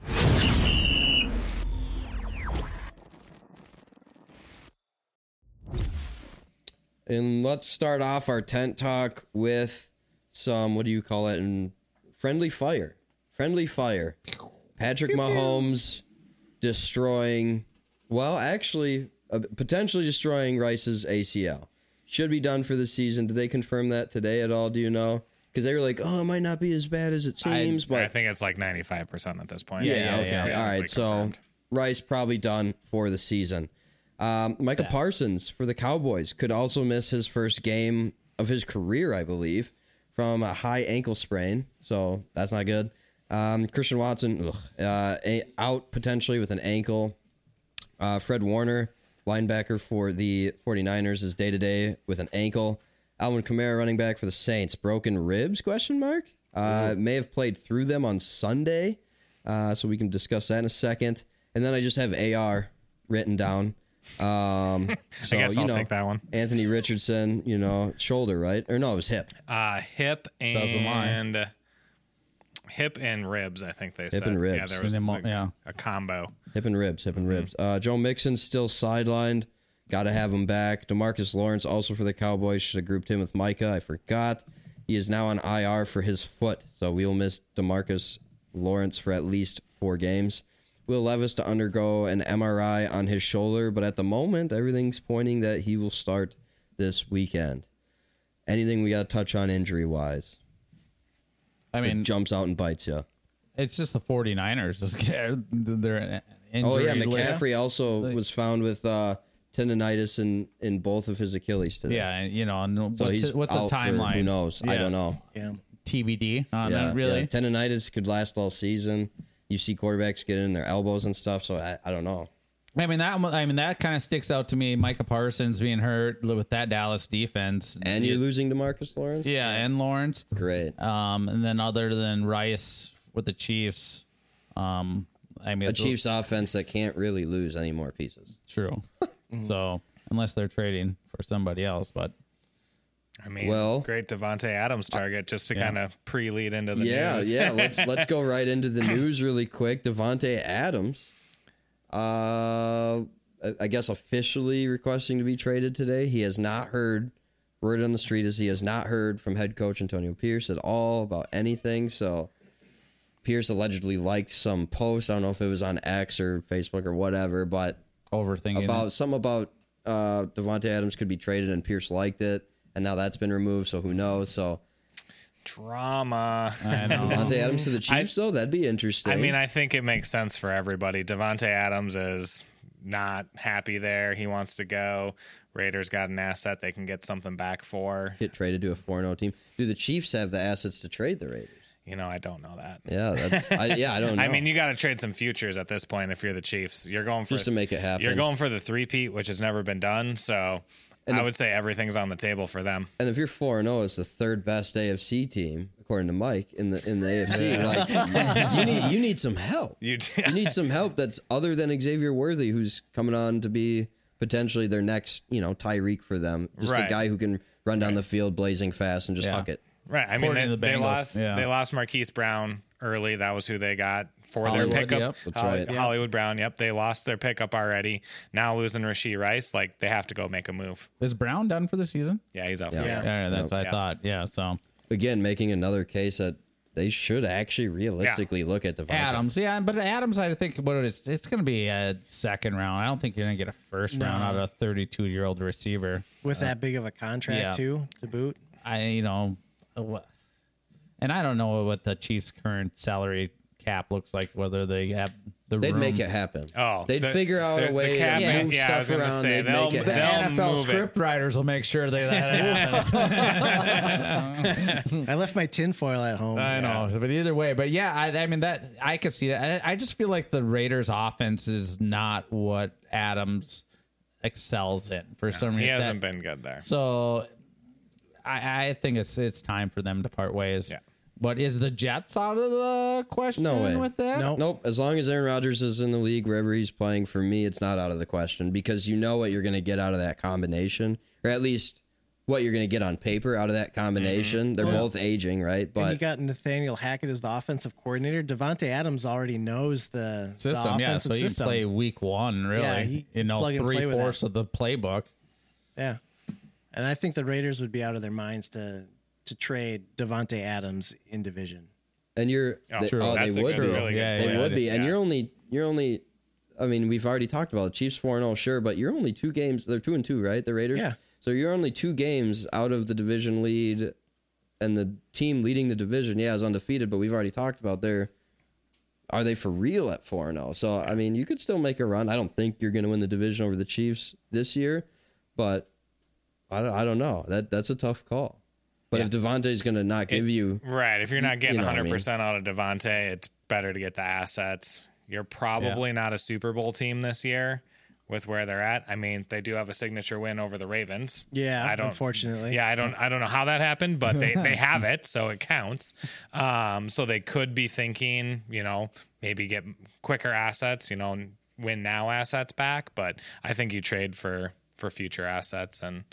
And let's start off our tent talk with some, what do you call it? And friendly fire. Friendly fire. Patrick Mahomes destroying, well, actually, uh, potentially destroying Rice's A C L. Should be done for the season. Did they confirm that today at all? Do you know? Because they were like, oh, it might not be as bad as it seems. but I think it's like ninety-five percent at this point. yeah, yeah, okay. yeah. All right. Basically So confirmed. Rice probably done for the season. Um, Micah Parsons for the Cowboys could also miss his first game of his career, I believe, from a high ankle sprain. So that's not good. Um, Christian Watson ugh, uh, a- out potentially with an ankle. Uh, Fred Warner, linebacker for the 49ers, is day-to-day with an ankle. Alvin Kamara, running back for the Saints, broken ribs, question mark. Uh, may have played through them on Sunday, uh, so we can discuss that in a second. And then I just have A R written down. Um, so, I guess you I'll know, take that one. Anthony Richardson, you know, shoulder, right? Or no, it was hip. Uh, hip Doesn't lie. and hip and ribs. I think they said. and ribs. Yeah, there was And then mo- like yeah. a combo. Hip and ribs, hip and ribs. Uh, Joe Mixon's still sidelined. Got to have him back. DeMarcus Lawrence also for the Cowboys. Should have grouped him with Micah. I forgot. He is now on I R for his foot, so we will miss DeMarcus Lawrence for at least four games. Will Levis to undergo an M R I on his shoulder, but at the moment, everything's pointing that he will start this weekend. Anything we got to touch on injury-wise? I mean, It jumps out and bites you. it's just the 49ers. They're Oh, yeah, injury list. McCaffrey also was found with uh, tendonitis in, in both of his Achilles today. Yeah, and, you know, and So what's, he's the, what's the out for timeline? who knows? I Yeah. don't know. Yeah. T B D on Yeah, it, really? yeah. Tendonitis could last all season. You see quarterbacks get in their elbows and stuff, so I, I don't know. I mean that. I mean that kind of sticks out to me. Micah Parsons being hurt with that Dallas defense, And you're losing DeMarcus Lawrence? yeah, and Lawrence. Great. Um, and then other than Rice with the Chiefs, um, I mean A Chiefs offense that can't really lose any more pieces. true. So unless they're trading for somebody else, but I mean, Well- great Devontae Adams target just to kind of pre-lead into the Yeah, news. yeah. Let's let's go right into the news really quick. Devontae Adams, uh, I- I guess officially requesting to be traded today. He has not heard. Word on the street is he has not heard from head coach Antonio Pierce at all about anything. So Pierce allegedly liked some post. I don't know if it was on X or Facebook or whatever, but overthinking about it. some about uh, Devontae Adams could be traded, and Pierce liked it, and now that's been removed. So who knows? So Drama. I know. Devontae Adams to the Chiefs, though, that'd be interesting. I mean, I think it makes sense for everybody. Devontae Adams is not happy there. He wants to go. Raiders got an asset they can get something back for. get traded to a four and oh team. Do the Chiefs have the assets to trade the Raiders? You know, I don't know that. Yeah, that's, I, yeah, I don't know. I mean, you got to trade some futures at this point if you're the Chiefs. You're going for Just to make it happen. You're going for the three-peat, which has never been done. So And I if- would say everything's on the table for them. and if you're four and oh as the third best A F C team, according to Mike in the in the A F C, like you need you need some help. You You need some help that's other than Xavier Worthy, who's coming on to be potentially their next, you know, Tyreek for them. Just a Right. guy who can run down the field blazing fast and just Yeah. huck it. Right. I mean, According they, to the they Bengals, lost. yeah. They lost Marquise Brown early. That was who they got for Hollywood, their pickup. yep. That's Holly- right. Hollywood Brown. Yep. They lost their pickup already. Now losing Rashee Rice, like they have to go make a move. Is Brown done for the season? Yeah, he's out Yeah. for the Yeah. year. Yeah, that's what Yeah. I thought. Yeah, so Again, making another case that they should actually realistically look at Devontae. Adams, yeah, but Adams, I think what it is, it's going to be a second round. I don't think you're going to get a first No. round out of a thirty-two year old receiver. with that big of a contract yeah. too to boot. I, you know, uh, what, and I don't know what the Chiefs' current salary cap looks like. Whether they have the They'd room. make it happen. Oh, they'd the- figger out the- a the way cap to man- move yeah, I was stuff gonna around. say, They'd they'll- make it they'll happen. N F L move it. script writers will make sure they that happens. I left my tinfoil at home. I know, but either way, but yeah, I, I mean that I could see that. I, I just feel like the Raiders' offense is not what Adams excels in for some reason. He hasn't That- been good there. So I, I think it's it's time for them to part ways. Yeah. But is the Jets out of the question No way. with that? No. Nope. As long as Aaron Rodgers is in the league, wherever he's playing, for me, it's not out of the question because you know what you're going to get out of that combination, or at least what you're going to get on paper out of that combination. They're both aging, right? And you But got Nathaniel Hackett as the offensive coordinator. Devontae Adams already knows the System, the yeah. So offensive you system. play week one, really. Yeah, he you know, plug and play three with fourths that. of the playbook. Yeah, and I think the Raiders would be out of their minds to to trade Devontae Adams in division. and you're Oh, they, true. oh, That's they a would good- be. really good Yeah, They yeah, would be, and yeah. you're only you're only. I mean, we've already talked about it. Chiefs four and zero, sure, but you're only two games. They're two and two, right? The Raiders. Yeah. So you're only two games out of the division lead, and the team leading the division, yeah, is undefeated. But we've already talked about their. Are they for real at four and zero? So I mean, you could still make a run. I don't think you're going to win the division over the Chiefs this year, but I don't, I don't know. That that's a tough call. But if Devontae's going to not give you, Right. If you're not getting know what I mean. one hundred percent out of Devontae, it's better to get the assets. You're probably not a Super Bowl team this year with where they're at. I mean, they do have a signature win over the Ravens. Yeah, I don't, unfortunately. Yeah, I don't I don't know how that happened, but they, they have it, so it counts. Um, so they could be thinking, you know, maybe get quicker assets, you know, win now assets back. But I think you trade for for future assets and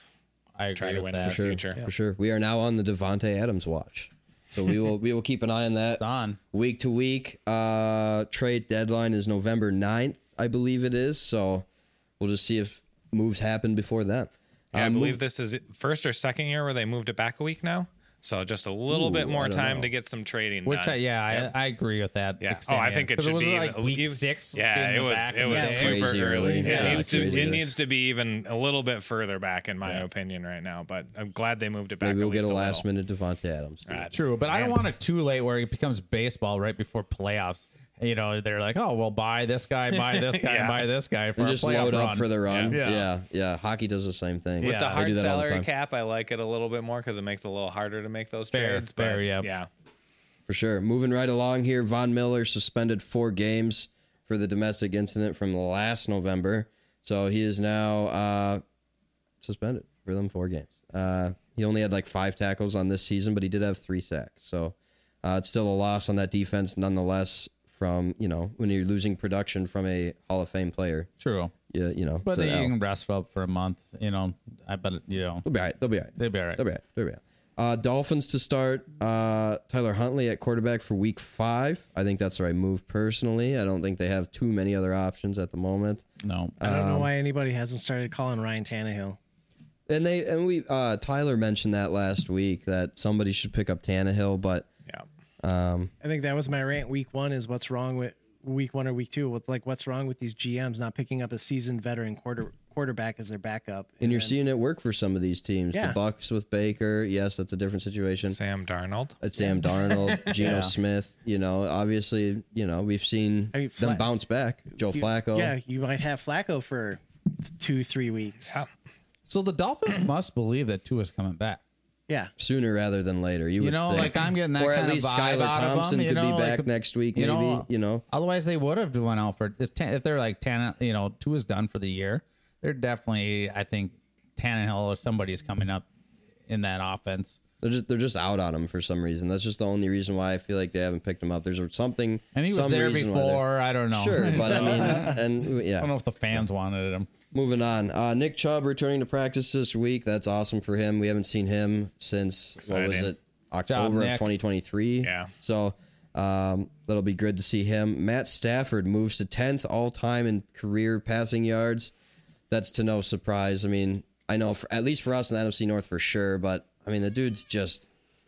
I agree try to with win that. in the sure, future. for sure, we are now on the Devontae Adams watch. So we will we will keep an eye on that. It's on. Week to week. Uh, trade deadline is November ninth, I believe it is. So we'll just see if moves happen before then. Yeah, I Um, believe move- this is first or second year where they moved it back a week now. So just a little Ooh, bit I more don't time know. to get some trading Which, done. I, yeah, Yep. I, I agree with that. Yeah. Oh, I extending. think it 'Cause should was be like even- week even- six. Yeah, in it the was back it of was the Yeah. super Crazy early. early. It, Yeah, needs to, crazy it early. needs to be even a little bit further back, in my opinion, right now. But I'm glad they moved it back. maybe we'll at get least a a last little. minute Devontae Adams. dude. Uh, True, but I don't man. want it too late where it becomes baseball right before playoffs. You know, they're like, oh, well, buy this guy, buy this guy, Yeah. buy this guy for And a just playoff load up run. for the run. Yeah. Yeah. Yeah. yeah, Hockey does the same thing. With the Yeah. They hard do that all the salary time. cap, I like it a little bit more because it makes it a little harder to make those Fair, trades. fair, but yeah. yeah. For sure. Moving right along here, Von Miller suspended four games for the domestic incident from last November. So he is now uh, suspended for them four games. Uh, he only had like five tackles on this season, but he did have three sacks. So uh, it's still a loss on that defense nonetheless from, you know, when you're losing production from a Hall of Fame player. True. Yeah, you know. But it's they an L. can rest up for a month. You know, I bet, you know, They'll be all right. They'll be all right. they'll be all right. They'll be all right. They'll be all right. Uh, Dolphins to start. Uh, Tyler Huntley at quarterback for week five. I think that's the right move personally. I don't think they have too many other options at the moment. No. I don't Um, know why anybody hasn't started calling Ryan Tannehill. And they and we uh, Tyler mentioned that last week that somebody should pick up Tannehill, but Yeah. um, I think that was my rant. Week one is what's wrong with week one or week two. With like what's wrong with these G Ms not picking up a seasoned veteran quarter quarterback as their backup. and you're then- seeing it work for some of these teams. Yeah. The Bucks with Baker, yes, that's a different situation. Sam Darnold. It's Sam Darnold, Geno Yeah. Smith. You know, obviously, you know we've seen I mean, them Fla- bounce back. Joe you- Flacco. Yeah, you might have Flacco for two, three weeks. Yeah. So the Dolphins must believe that Tua's coming back. Yeah. Sooner rather than later. You, You would know, think. like I'm getting that or kind at least of vibe Skylar out of Thompson them, you could know, be back like, next week. you Maybe know, you know. Otherwise, they would have went out for if, Tan- if they're like Tan, you know, Tua's done for the year. They're definitely, I think, Tannehill or somebody's coming up in that offense. They're just they're just out on him for some reason. That's just the only reason why I feel like they haven't picked him up. There's something. And he was some there reason why they're- before. I don't know. Sure, but I mean, and I don't yeah. know if the fans wanted him. Moving on. Uh, Nick Chubb returning to practice this week. That's awesome for him. We haven't seen him since what was Exciting. it? October of Nick. twenty twenty-three. Yeah. So um, that'll be good to see him. Matt Stafford moves to tenth all time in career passing yards. That's to no surprise. I mean, I know for, at least for us in the N F C North for sure, but I mean the dude's just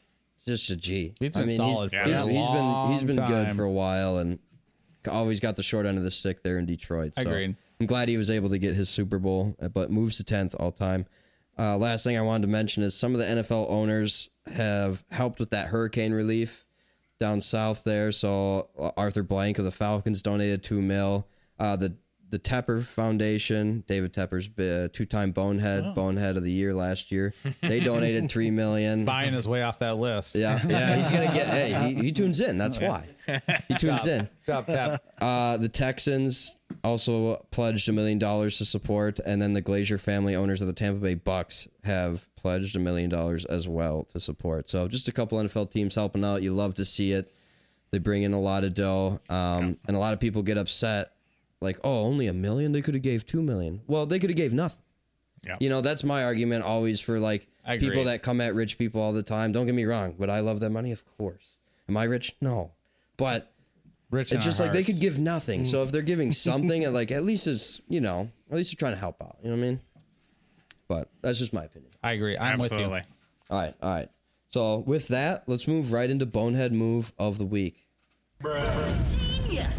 just a G. He's been solid He's, for he's, a he's been he's been long good time. for a while, and always got the short end of the stick there in Detroit. So Agreed. I'm glad he was able to get his Super Bowl, but moves to tenth all time. Uh, last thing I wanted to mention is some of the N F L owners have helped with that hurricane relief down south there. So uh, Arthur Blank of the Falcons donated two mil. Uh, the the Tepper Foundation, David Tepper's uh, two-time Bonehead, Oh. Bonehead of the Year last year. They donated three million. Buying his way off that list. Yeah, yeah, he's gonna get. Hey, he, he tunes in. That's why he tunes in. Drop that. Uh, the Texans also pledged a million dollars to support, and then the Glazier family, owners of the Tampa Bay Bucks, have pledged a million dollars as well to support. So just a couple N F L teams helping out. You love to see it. They bring in a lot of dough, um, and a lot of people get upset, like, "Oh, only a million? They could have gave two million." Well, they could have gave nothing. Yep. You know, that's my argument always for like I agree. people that come at rich people all the time. Don't get me wrong, would I love that money? Of course. Am I rich? No, but. Rich in It's our just like they hearts. could give nothing. So if they're giving something, like at least it's, you know, at least they're trying to help out. You know what I mean? But that's just my opinion. I agree. I'm Absolutely. with All right, all right. So with that, let's move right into Bonehead Move of the Week. Genius.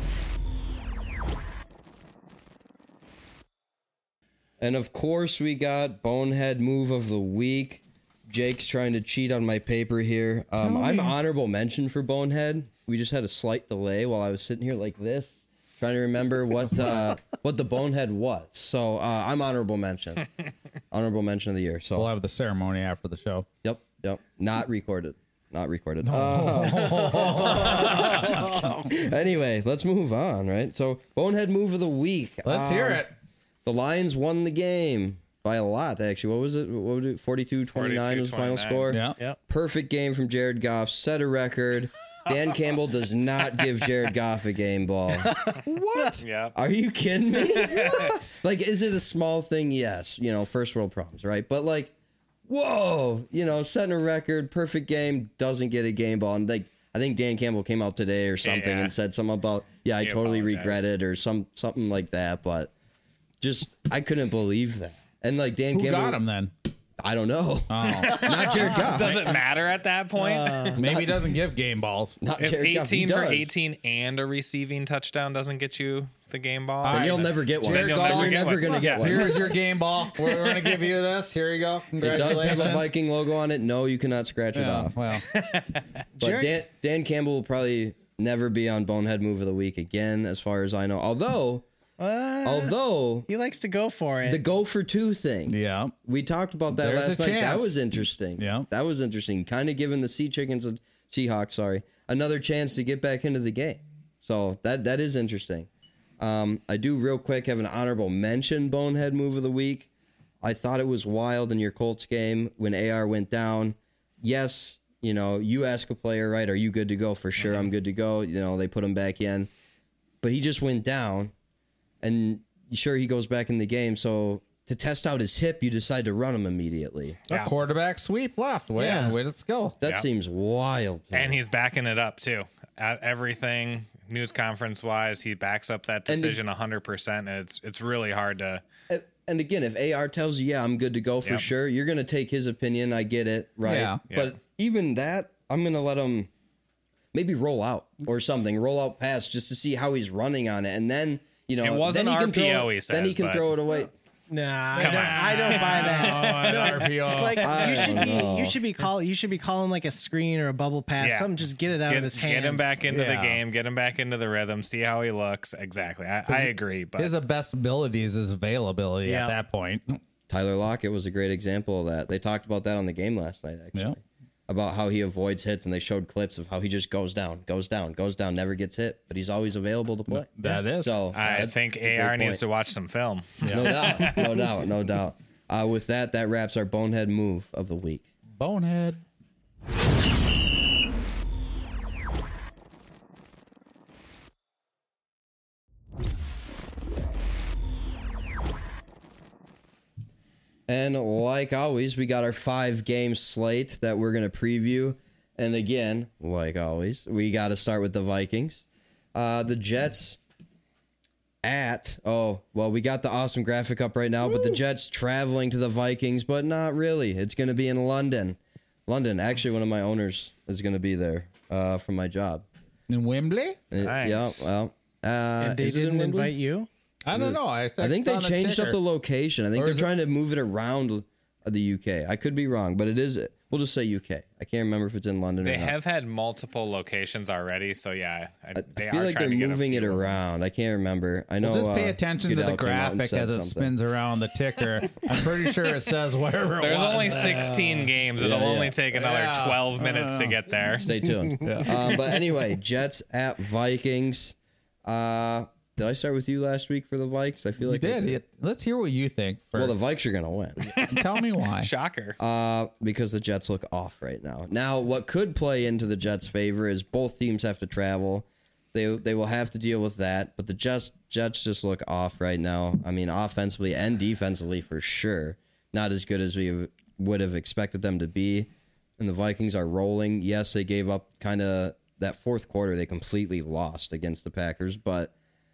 And of course, we got Bonehead Move of the Week. Jake's trying to cheat on my paper here. Um, I'm honorable mention for Bonehead. We just had a slight delay while I was sitting here like this, trying to remember what uh, what the Bonehead was. So uh, I'm honorable mention. Honorable mention of the year. So you. We'll have the ceremony after the show. Yep, yep. Not recorded. Not recorded. Uh, just kidding. Anyway, let's move on, right? So, Bonehead Move of the Week. Let's Um, hear it. The Lions won the game by a lot, actually. What was it? What was it? forty-two twenty-nine was the final forty-two score. Yeah. Yep. Perfect game from Jared Goff. Set a record. Dan Campbell does not give Jared Goff a game ball. What? Yeah. Are you kidding me? Like, is it a small thing? Yes. You know, first world problems, right? But like, whoa, you know, setting a record, perfect game, doesn't get a game ball. And like, I think Dan Campbell came out today or something Yeah. and said something about, yeah, I He totally apologized. regret it or some something like that. But just, I couldn't believe that. And like Dan Who Campbell, got him then? I don't know. Oh, Not Jared Goff. Does it matter at that point? maybe he doesn't give game balls. Not if Jared Goff. He eighteen for does. eighteen and a receiving touchdown doesn't get you the game ball, Then right, you'll then. never get one. Jared You're Goff, never, you'll never get going to one. get one. Here's your game ball. We're, we're gonna give you this. Here you go. It does Congratulations. have a Viking logo on it. No, you cannot scratch it Yeah, off. well, But Jared- Dan, Dan Campbell will probably never be on Bonehead Move of the Week again, as far as I know. Although, Uh, although he likes to go for it. the go for two thing, yeah. we talked about that There's last a night. That chance. was interesting. Yeah. that was interesting. Kind of giving the Sea Chickens, Seahawks, sorry, another chance to get back into the game. So that that is interesting. Um, I do real quick have an honorable mention Bonehead Move of the Week. I thought it was wild in your Colts game when A R went down. Yes, you know, you ask a player, right? Are you good to go? For sure, I'm good to go. You know, they put him back in, but he just went down, and sure he goes back in the game. So to test out his hip, you decide to run him immediately. A quarterback sweep left. Way, Yeah. way let's go. That Yeah. seems wild. to and me. he's backing it up too. At everything news conference wise, he backs up that And the- decision a hundred percent. And it's it's really hard to. And, and again, if A R tells you, yeah, I'm good to go for Yep. sure, you're going to take his opinion. I get it, right? Yeah. But Yeah. even that, I'm going to let him maybe roll out or something, roll out pass just to see how he's running on it. And then, you know, It wasn't then he can R P O, throw, he then he says, can but- throw it away. Nah, I Come don't, on. I don't buy that. R P O. Like I you should don't be, know. you should be call, you should be calling like a screen or a bubble pass, Yeah. something. Just get it out Get, of his hands. get him back into Yeah. the game, get him back into the rhythm, see how he looks. Exactly. I, I agree. But His best ability is his availability Yeah. at that point. Tyler Lockett was a great example of that. They talked about that on the game last night, actually. Yeah. About how he avoids hits, and they showed clips of how he just goes down, goes down, goes down, never gets hit, but he's always available to play. That is. So I that- think that's a A great R needs point. to watch some film. No doubt, no doubt, no doubt. Uh, with that, that wraps our Bonehead Move of the week. Bonehead. And like always, we got our five game slate that we're going to preview. And again, like always, we got to start with the Vikings. Uh, the Jets at, oh, well, we got the awesome graphic up right now, but the Jets traveling to the Vikings, but not really. It's going to be in London. London. Actually, one of my owners is going to be there uh, from my job. In Wembley? Uh, Nice. Yeah, well. Uh, And they is it in didn't Wembley? invite you? I don't know. I, I think they changed up the location. I think Or they're is it- trying to move it around the U K. I could be wrong, but it is. We'll just say U K. I can't remember if it's in London They or not. have had multiple locations already, so yeah, I, they I feel are like they're trying to get a moving it few of them. around. I can't remember. I know. Just pay uh, attention to the Goodell came out and graphic said as it something. spins around the ticker. I'm pretty sure it says wherever it There's was. only sixteen games. It'll yeah. only take another Yeah. twelve minutes to get there. Stay tuned. um, but anyway, Jets at Vikings. Uh, did I start with you last week for the Vikes? I feel You like I did. It- Let's hear what you think Well, first. the Vikes are gonna win. Tell me why. Shocker. Uh, because the Jets look off right now. Now, what could play into the Jets' favor is both teams have to travel. They they will have to deal with that. But the Jets Jets just look off right now. I mean, offensively and defensively for sure, not as good as we would have expected them to be. And the Vikings are rolling. Yes, they gave up kind of that fourth quarter. They completely lost against the Packers, but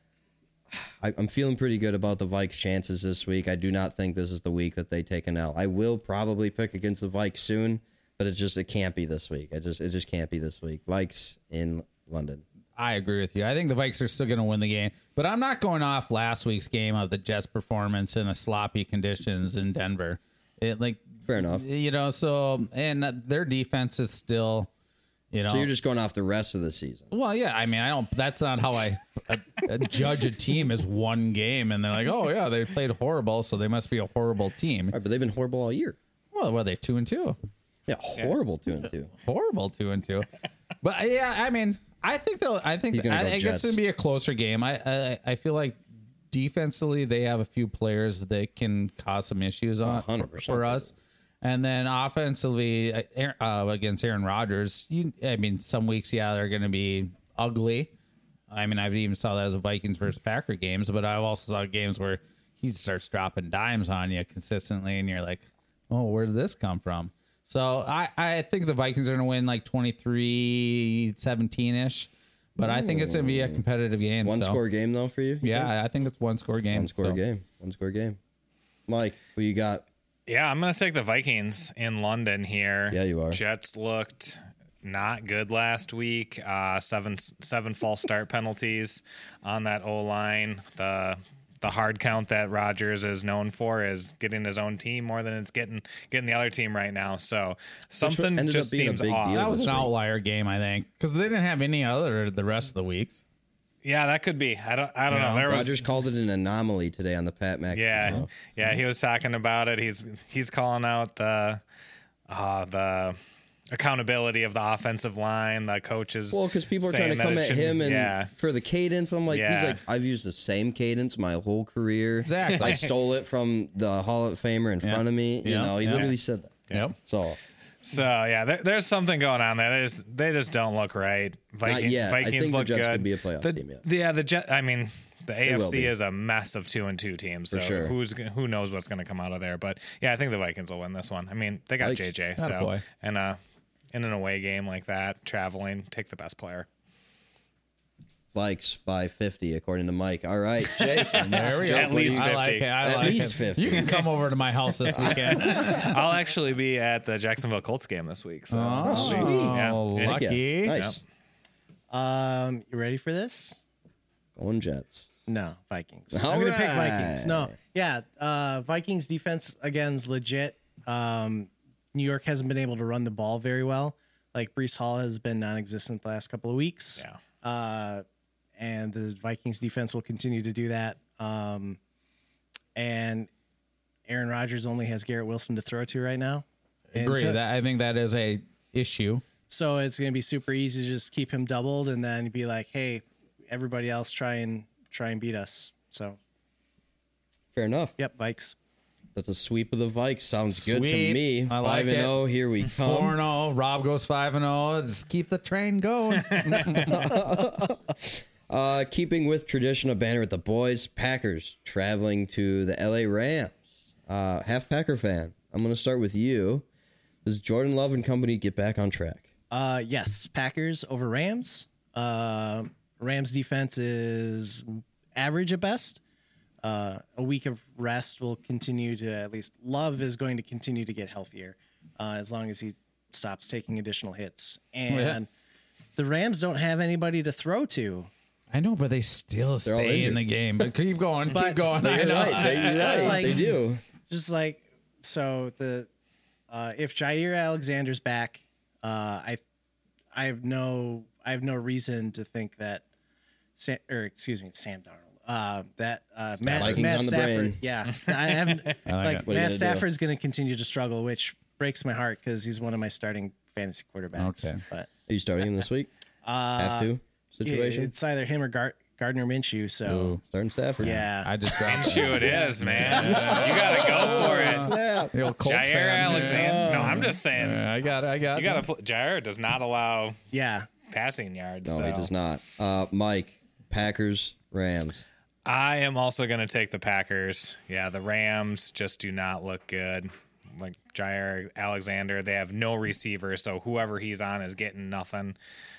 I, I'm feeling pretty good about the Vikes' chances this week. I do not think this is the week that they take an L. I will probably pick against the Vikes soon, but it just it can't be this week. It just it just can't be this week. Vikes in London. I agree with you. I think the Vikes are still going to win the game, but I'm not going off last week's game of the Jets' performance in a sloppy conditions in Denver. It like Fair enough. you know. So and their defense is still, you know. So you're just going off the rest of the season. Well, yeah. I mean, I don't. That's not how I uh, uh, judge a team as one game, and they're like, oh yeah, they played horrible, so they must be a horrible team. All right, but they've been horrible all year. Well, were they two and two? Yeah, horrible two and two. Horrible two and two. But uh, yeah, I mean, I think they'll. I think He's gonna I go think Jets. it's gonna be a closer game. I, I I feel like defensively they have a few players that can cause some issues on one hundred percent for us. And then offensively, uh, Aaron- uh, against Aaron Rodgers, you, I mean, some weeks, yeah, they're going to be ugly. I mean, I've even saw that as a Vikings versus Packer games, but I've also saw games where he starts dropping dimes on you consistently, and you're like, oh, where did this come from? So I, I think the Vikings are going to win like twenty-three seventeen-ish, but I think it's going to be a competitive game. One so, score game though for you? you think? Yeah, I think it's one score game. One score so. game. One score game. Mike, who you got? Yeah, I'm going to take the Vikings in London here. Yeah, you are. Jets looked not good last week. Uh, seven seven false start penalties on that O line. The the hard count that Rodgers is known for is getting his own team more than it's getting getting the other team right now. So something ended just up being a seems big off. deal. That was this an week. outlier game, I think, because they didn't have any other the rest of the weeks. Yeah, that could be. I don't. I don't Yeah. know. There was. Rogers called it an anomaly today on the Pat McAfee Yeah, show. yeah. He was talking about it. He's he's calling out the uh, the accountability of the offensive line. The coaches. Well, because people are saying trying to that come it at shouldn't- him and yeah. for the cadence, I'm like, Yeah. he's like, I've used the same cadence my whole career. Exactly. I stole it from the Hall of Famer in Yeah. front of me. You Yeah. know, he Yeah. literally said that. Yep. So So yeah, there, there's something going on there. They just, they just don't look right. Viking, yet. I Vikings think the look Jets good. could be a playoff the, team, yeah. Yeah, the Jet. I mean, the A F will C be. is a mess of two and two teams. So sure. who's gonna- who knows what's going to come out of there? But yeah, I think the Vikings will win this one. I mean, they got Vikes. J J. Attaboy. So and uh, in an away game like that, traveling, take the best player. Vikes by fifty, according to Mike. All right, Jake. There we go. At least I like fifty. it. I At like least it. fifty. You can come over to my house this weekend. I'll actually be at the Jacksonville Colts game this week. So Oh, sweet. Yeah. lucky. Yeah. Nice. Um, you ready for this? Going Jets. No, Vikings. All I'm gonna pick Vikings. right. No, yeah, uh, Vikings defense again is legit. Um, New York hasn't been able to run the ball very well. Like Brees Hall has been non-existent the last couple of weeks. Yeah. Uh, and the Vikings defense will continue to do that. Um, and Aaron Rodgers only has Garrett Wilson to throw to right now. And Agree. to- That I think that is a issue. so it's going to be super easy to just keep him doubled and then be like, hey, everybody else try and try and beat us. So, Fair enough. yep, Vikes. That's a sweep of the Vikes. Sounds good to Sweep. me. I like Five and it. zero. Here we Four come. and zero. Rob goes five and zero. Just keep the train going. Uh, keeping with tradition of banner at the boys, Packers traveling to the L A Rams. Uh, half Packer fan. I'm going to start with you. Does Jordan Love and company get back on track? Uh, yes, Packers over Rams. Uh, Rams defense is average at best. Uh, a week of rest will continue to at least Love is going to continue to get healthier uh, as long as he stops taking additional hits. And the Rams don't have anybody to throw to. I know, but they still all stay in injured. the game. But keep going, keep But- going. I You're know. right. They, you're right. Like- they do. Just like so the uh, if Jair Alexander's back, uh, I I have no I have no reason to think that Sam, or excuse me Sam Darnold uh, that uh, Matt, Vikings Matt on the Stafford brain. yeah I haven't like like it. What are you Matt gonna do? Stafford's going to continue to struggle, which breaks my heart because he's one of my starting fantasy quarterbacks. Okay. But Are you starting him this week? uh, Have to it- situation. it's either him or Gar- Gardner Minshew. So Ooh. Starting Stafford. yeah, I just dropped Minshew it is, man. You gotta go for it. Snap. the old Colts Jair fan. Alexander. No, I'm just saying. Yeah, I got it. I got You it. gotta. Pl- Jair does not allow yeah. passing yards. No, so. he does not. Uh, Mike, Packers, Rams. I am also going to take the Packers. Yeah, the Rams just do not look good. Like Jair Alexander, they have no receiver, so whoever he's on is getting nothing.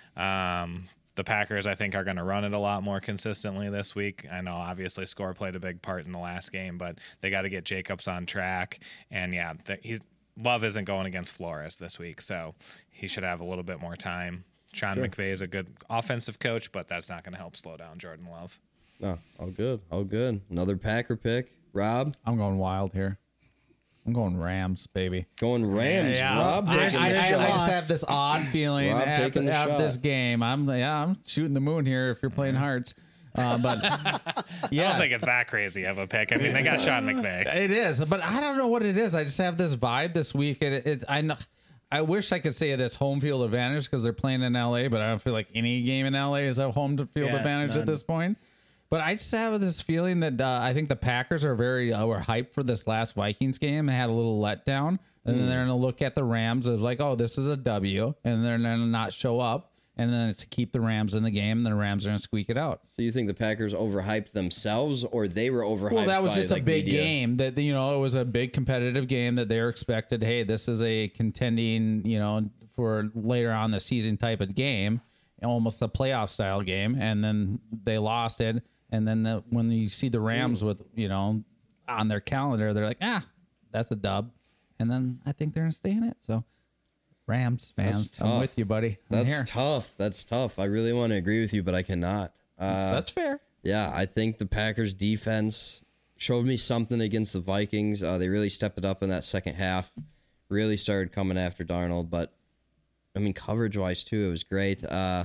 Um, the Packers, I think, are going to run it a lot more consistently this week. I know, obviously, score played a big part in the last game, but they got to get Jacobs on track. And yeah, th- he's Love isn't going against Flores this week, so he should have a little bit more time. Sean McVay is a good offensive coach, but that's not going to help slow down Jordan Love. Oh, all good. All good. Another Packer pick. Rob, I'm going wild here. I'm going Rams, baby. going Rams. Yeah, Rob I, taking I, the I, I shot. just have this odd feeling Rob after, taking the after shot. this game. I'm yeah, I'm shooting the moon here if you're playing Hearts. Uh, but yeah, I don't think it's that crazy of a pick. I mean, they got Sean McVay. it is, but I don't know what it is. I just have this vibe this week, and it, it I know. I wish I could say it is home field advantage because they're playing in L A, but I don't feel like any game in L A is a home field Yeah, advantage at none. this point. But I just have this feeling that uh, I think the Packers are very uh, were hyped for this last Vikings game and had a little letdown, and then they're going to look at the Rams as like, oh, this is a W, and they're going to not show up, and then it's to keep the Rams in the game, and the Rams are going to squeak it out. So you think the Packers overhyped themselves, or they were overhyped? Well, that was by, just a like, big media? game that, you know, it was a big competitive game that they were expected. Hey, this is a contending, you know, for later on the season type of game, almost a playoff style game. And then they lost it. And then the, when you see the Rams with, you know, on their calendar, they're like, ah, that's a dub. And then I think they're going to stay in it. So Rams fans, That's I'm tough. with you, buddy. I'm That's here. tough. That's tough. I really want to agree with you, but I cannot. Uh, That's fair. Yeah, I think the Packers defense showed me something against the Vikings. Uh, they really stepped it up in that second half. Really started coming after Darnold, but I mean, coverage wise too, it was great. Uh,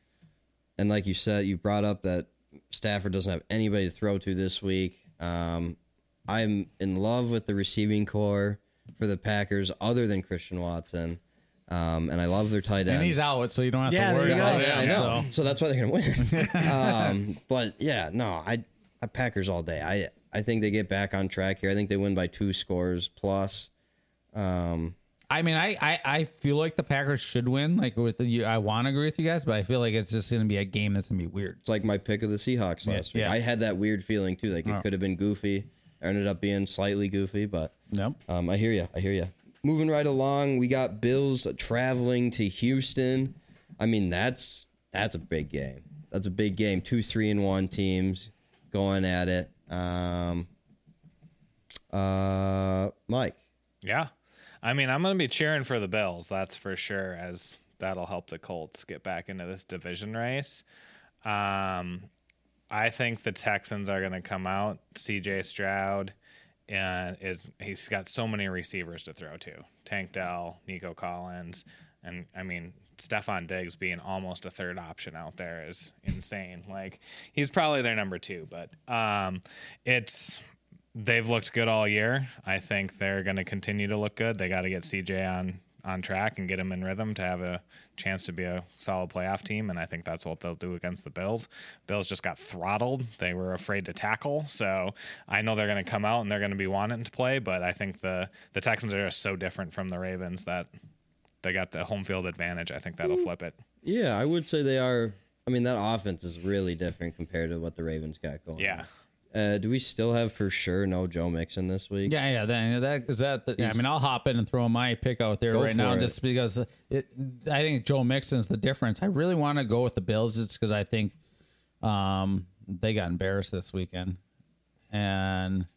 and like you said, you brought up that Stafford doesn't have anybody to throw to this week. Um, I'm in love with the receiving core for the Packers, other than Christian Watson. Um, and I love their tight ends. And he's out, so you don't have Yeah, to worry there you about go. it. Yeah, I know. So. So that's why they're gonna win. um, but yeah, no, I, I Packers all day. I I think they get back on track here. I think they win by two scores plus. Um, I mean, I, I, I feel like the Packers should win. Like with the, I want to agree with you guys, but I feel like it's just going to be a game that's going to be weird. it's like my pick of the Seahawks last week. yeah. I had that weird feeling too. Like it Oh. could have been goofy. Ended up being slightly goofy, but Nope. um, I hear you. I hear you. Moving right along, we got Bills traveling to Houston. I mean, that's that's a big game. That's a big game. Two three and one teams going at it. Um, uh, Mike. Yeah. I mean, I'm going to be cheering for the Bills, that's for sure, as that'll help the Colts get back into this division race. Um, I think the Texans are going to come out. C J Stroud and is he's got so many receivers to throw to. Tank Dell, Nico Collins, and I mean, Stephon Diggs being almost a third option out there is insane. Like he's probably their number two, but um, it's they've looked good all year. I think they're going to continue to look good. They got to get C J on on track and get him in rhythm to have a chance to be a solid playoff team, and I think that's what they'll do against the Bills. Bills just got throttled. They were afraid to tackle, so I know they're going to come out and they're going to be wanting to play, but I think the, the Texans are just so different from the Ravens that they got the home field advantage. I think that'll flip it. Yeah, I would say they are. I mean, that offense is really different compared to what the Ravens got going. Yeah. Uh, do we still have for sure no Joe Mixon this week? Yeah, yeah. That, that is that. The, I mean, I'll hop in and throw my pick out there Go right now, for it. just because it. I think Joe Mixon's the difference. I really want to go with the Bills, just because I think um, they got embarrassed this weekend, and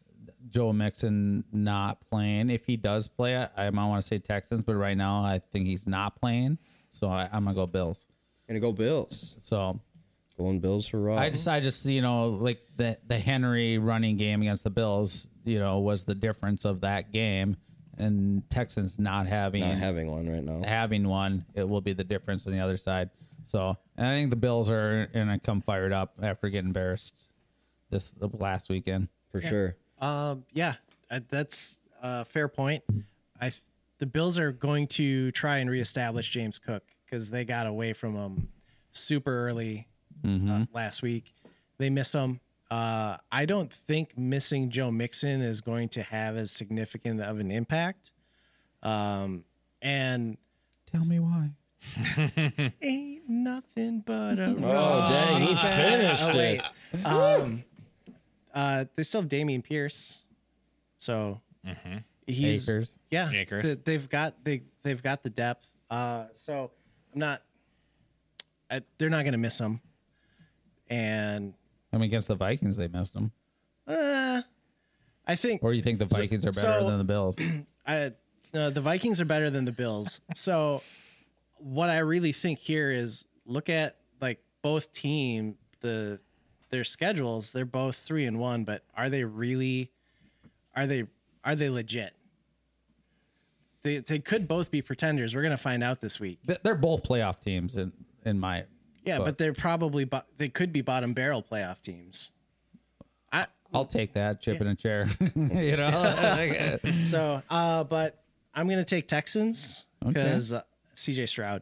Joe Mixon not playing. If he does play, I, I might want to say Texans, but right now I think he's not playing. So I, I'm gonna go Bills. Gonna go Bills. So Going Bills for Rob. I just, I just, you know, like the the Henry running game against the Bills, you know, was the difference of that game, and Texans not having Not having one right now. having one, it will be the difference on the other side. So, and I think the Bills are gonna come fired up after getting embarrassed this the last weekend. For sure. Um, yeah, uh, that's a fair point. I th- the Bills are going to try and reestablish James Cook because they got away from him super early uh, last week. They miss him. Uh, I don't think missing Joe Mixon is going to have as significant of an impact. Um, and Tell me why. ain't nothing but a Oh, dang. He finished Oh, wait. it. Um, uh, they still have Damian Pierce, so he's Akers. yeah. Akers. th- they've got they they've got the depth. Uh, so I'm not. I, they're not going to miss him, and I mean, against the Vikings, they missed them. uh, I think Or you think the Vikings are better so- than the Bills? I, uh, the Vikings are better than the Bills. So what I really think here is look at like both team the their schedules. They're both three and one, but are they really? Are they are they legit? They they could both be pretenders. We're gonna find out this week. Th- They're both playoff teams in in my. Yeah, book. but they're probably bo- they could be bottom barrel playoff teams. I I'll take that chip in a chair. You know. so uh, but I'm gonna take Texans because uh, C J Stroud.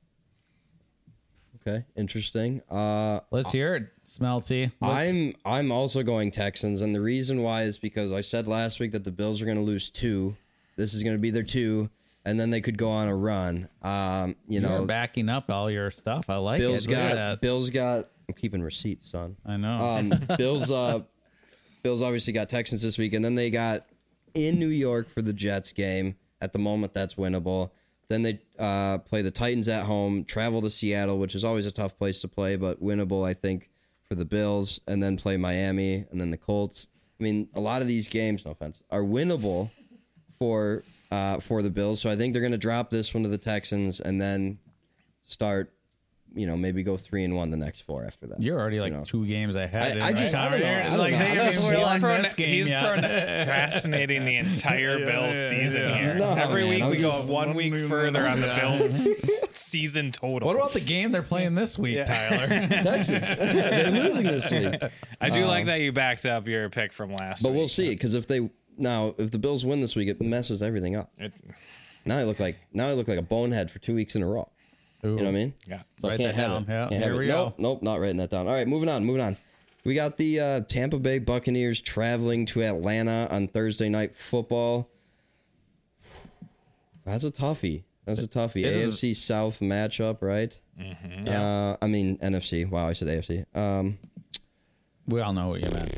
Okay. Interesting. Uh, Let's hear it, Smelty. Let's- I'm I'm also going Texans, and the reason why is because I said last week that the Bills are going to lose two. This is going to be their two, and then they could go on a run. Um, you You're know, backing up all your stuff. I like Bills it. Look at got that. Bills got. I'm keeping receipts, son. I know. Um, Bills. Uh, Bills obviously got Texans this week, and then they got in New York for the Jets game. At the moment, that's winnable. Then they uh, play the Titans at home, travel to Seattle, which is always a tough place to play, but winnable, I think, for the Bills, and then play Miami, and then the Colts. I mean, a lot of these games, no offense, are winnable for uh, for the Bills. So I think they're going to drop this one to the Texans, and then start, you know, maybe go three and one the next four after that. You're already like you know. two games ahead. I- I just- I don't know. I don't like, know. Hey, I we just- won He's pro- this game he's yet. procrastinating the entire Bills season here. No, Every man, week I'm we just- go one week further on the Bills season total. What about the game they're playing this week, Tyler? Texans. They're losing this week. I do like that you backed up your pick from last But week. we'll see, because if they now if the Bills win this week, it messes everything up. It, Now I look like now I look like a bonehead for two weeks in a row. You know what I mean? yeah. So I Write can't that have down. it. Yeah, Can't have here it. we nope, go. nope, not writing that down. All right, moving on, moving on. We got the uh, Tampa Bay Buccaneers traveling to Atlanta on Thursday night football. That's a toughie. That's a toughie. It is A a- F C South matchup, right? Mm-hmm. Uh, I mean N F C. Wow, I said A F C. Um, We all know what you meant.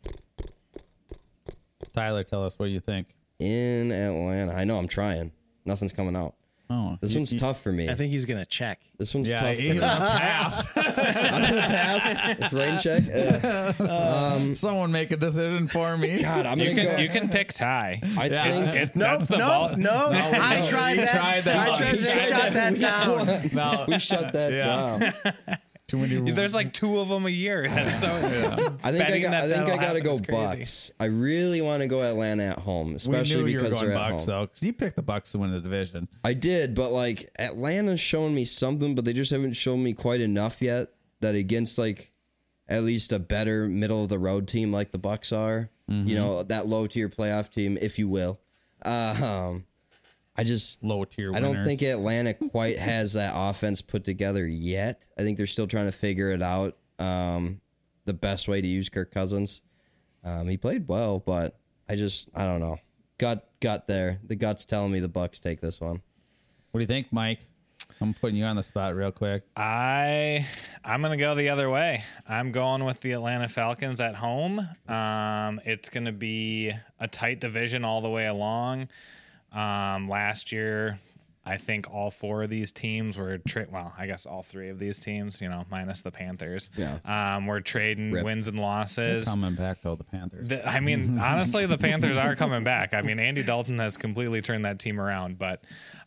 Tyler, tell us what you think. in Atlanta. I know I'm trying. Nothing's coming out. Oh, This you- one's you- tough for me. I think he's gonna check. This one's Yeah, tough. For he's me. gonna pass. I'm gonna pass. Rain check. Uh, Someone make a decision for me. God, I'm You gonna can go. you can pick tie. I Yeah. think. It- No, that's the no, ball. no, I no, tried you that. tried that. I You tried to tried shut that We down. No, We shut that Yeah. down. too many. There's like two of them a year. That's so. I think I Betting got. that I think that'll I gotta happen go is crazy. Bucks. I really want to go Atlanta at home, we especially knew you were because going they're at Bucks home. though, because you picked the Bucks to win the division. I did, but like Atlanta's shown me something, but they just haven't shown me quite enough yet. That against like at least a better middle of the road team like the Bucks are, Mm-hmm. you know, that low tier playoff team, if you will. Uh, um, I just Low tier. I don't winners. think Atlanta quite has that offense put together yet. I think they're still trying to figure it out. Um, the best way to use Kirk Cousins. Um, he played well, but I just I don't know. Gut gut there. The gut's telling me the Bucks take this one. What do you think, Mike? I'm putting you on the spot real quick. I I'm gonna go the other way. I'm going with the Atlanta Falcons at home. Um, it's gonna be a tight division all the way along. Um, last year, I think all four of these teams were tra- well, I guess all three of these teams, you know, minus the Panthers. Yeah. Um, we're trading Rip. wins and They're losses. coming back though, the Panthers. The- I mean, honestly, the Panthers are coming back. I mean, Andy Dalton has completely turned that team around, but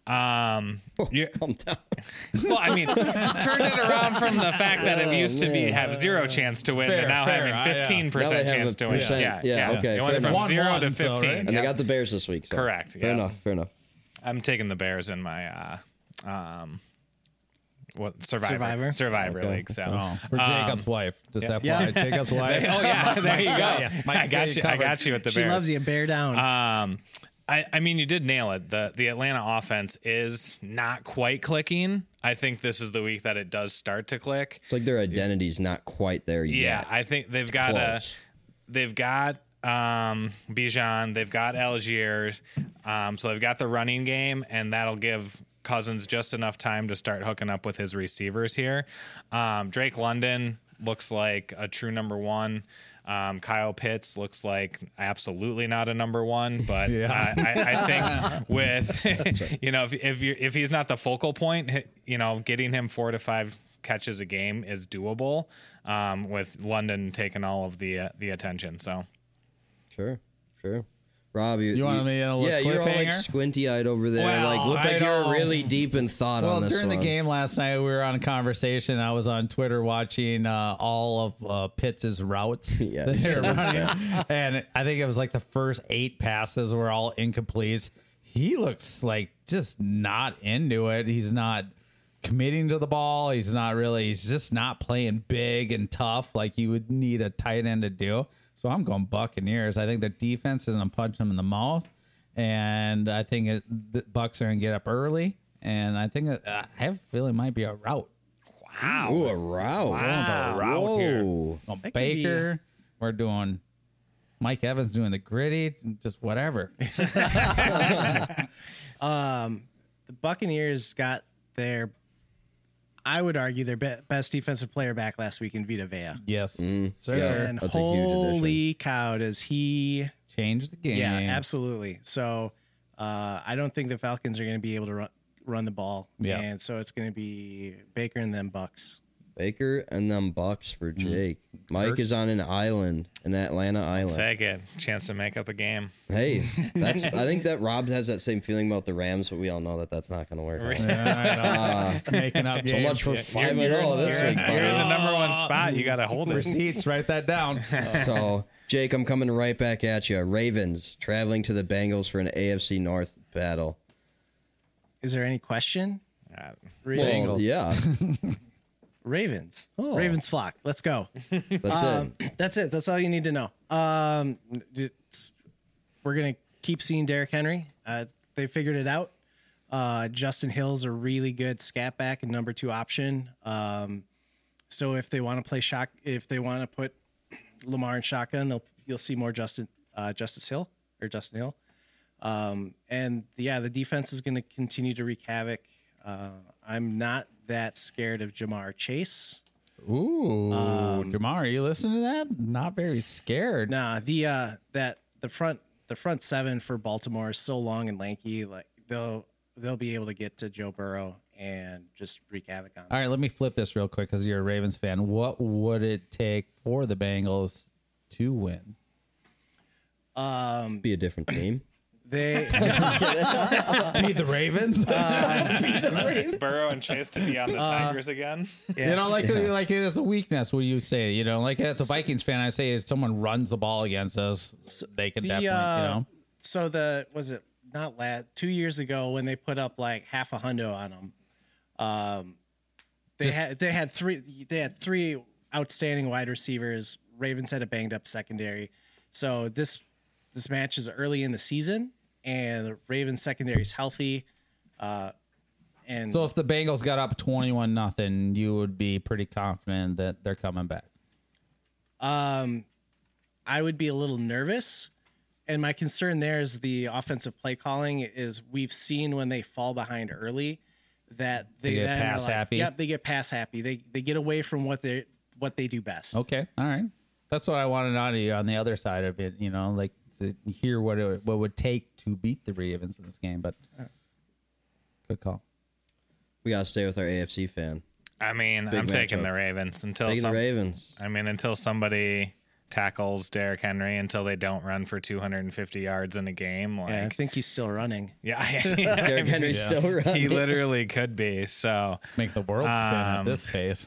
um, you, Calm down. well, I mean, turned it around from the fact that it used to be man. have zero chance to win, Fair, to now fair. having I- yeah. fifteen Now percent they have chance a to win. percent. Yeah, Yeah, okay, It went fair from enough. zero One, to so, fifteen. right? And they got the Bears this week. So. Correct, Fair yeah. enough. Fair enough. I'm taking the Bears in my uh, um, what Survivor Survivor? Survivor Okay. League. So Oh, for um, Jacob's wife. Just F Y I, Yeah. Jacob's wife. oh yeah, there you go. got ya. I Mike's got got you. you I covered. got you with the She Bears. loves you. Bear down. Um, I, I mean, you did nail it. The the Atlanta offense is not quite clicking. I think this is the week that it does start to click. It's like their identity's not quite there yet. Yeah, I think they've got a, close. they've got um Bijan, they've got Algiers, um, so they've got the running game, and that'll give Cousins just enough time to start hooking up with his receivers here. Um, Drake London looks like a true number one. Um, Kyle Pitts looks like absolutely not a number one, but I, I, I think with you know if if you if he's not the focal point, you know, getting him four to five catches a game is doable. Um, with London taking all of the uh, the attention, so Sure. Sure. Rob, you, You want me in a little yeah, you're all like cliffhanger? squinty eyed over there. Well, like, look I like you're know. really deep in thought Well, on this during one. the game last night, we were on a conversation. I was on Twitter watching uh, all of uh, Pitts' routes Yeah. that they were running, and I think it was like the first eight passes were all incomplete. He looks like just not into it. He's not committing to the ball. He's not really. He's just not playing big and tough like you would need a tight end to do. So I'm going Buccaneers. I think the defense is going to punch him in the mouth. And I think it, the Bucks are going to get up early. And I think it, I have a feeling it might be a rout. wow. Ooh, a route. Wow. A rout here. Whoa. Well, could Baker, we're doing Mike Evans doing the gritty, just whatever. Um, the Buccaneers got their, I would argue, their be- best defensive player back last week in Vita Vea. Yes, sir. Mm, yeah. And That's a huge addition. holy cow, does he? Change the game. Yeah, absolutely. So uh, I don't think the Falcons are going to be able to run, run the ball. Yeah. And so it's going to be Baker and them Bucks. Baker and them Bucks for Jake. Mike Kirk. is on an island, an Atlanta island. Take it. Chance to make up a game. Hey, that's. I think that Rob has that same feeling about the Rams, but we all know that that's not going to work. out. Yeah, I know. Making up So games. much for five You're- and zero you're- this you're- week, You're in the buddy. number one spot. You got to hold it. Receipts. Write that down. So, Jake, I'm coming right back at you. Ravens traveling to the Bengals for an A F C North battle. Is there any question? Uh, Ravens. Well, yeah, Ravens. Oh. Ravens flock. Let's go. that's Um, it. that's it. That's all you need to know. Um, it's- we're gonna keep seeing Derrick Henry. Uh, they figured it out. Uh, Justin Hill's a really good scat back and number two option. Um, so if they want to play shock, if they want to put Lamar in shotgun, they'll you'll see more Justin uh, Justice Hill or Justin Hill. Um, and yeah, the defense is going to continue to wreak havoc. Uh, I'm not that scared of Jamar Chase. Ooh, Jamar, you listen to that? Not very scared. Nah, the uh that the front the front seven for Baltimore is so long and lanky. Like they'll they'll be able to get to Joe Burrow and just wreak havoc on him. All right, let me flip this real quick because you're a Ravens fan. What would it take for the Bengals to win? Be a different team. They Beat the Ravens? Burrow and Chase to be on the Tigers again. You know, like like it's a weakness. What do you say? You know, like as a Vikings fan, I say if someone runs the ball against us, they can the, definitely, uh, you know. so the was it not last two years ago when they put up like half a hundo on them. Um, they Just- had they had three they had three outstanding wide receivers. Ravens had a banged up secondary, so this this match is early in the season, and the Ravens secondary is healthy. Uh, and So if the Bengals got up twenty-one nothing, you would be pretty confident that they're coming back. um, I would be a little nervous. And my concern there is the offensive play calling is we've seen when they fall behind early that they, They get then are pass like- happy? Yep, they get pass happy. They they get away from what they what they do best. Okay, all right. That's what I wanted out of you on the other side of it. You know, like to hear what it what would take to beat the Ravens in this game. But Good call. We gotta stay with our A F C fan. I mean, Big I'm taking matchup. the Ravens until Taking some, the Ravens. I mean, until somebody tackles Derrick Henry, until they don't run for two hundred fifty yards in a game. Like, Yeah, I think he's still running. yeah, Derrick Henry's Yeah. still running. he literally could be. So, Make the world spin at Um, this pace.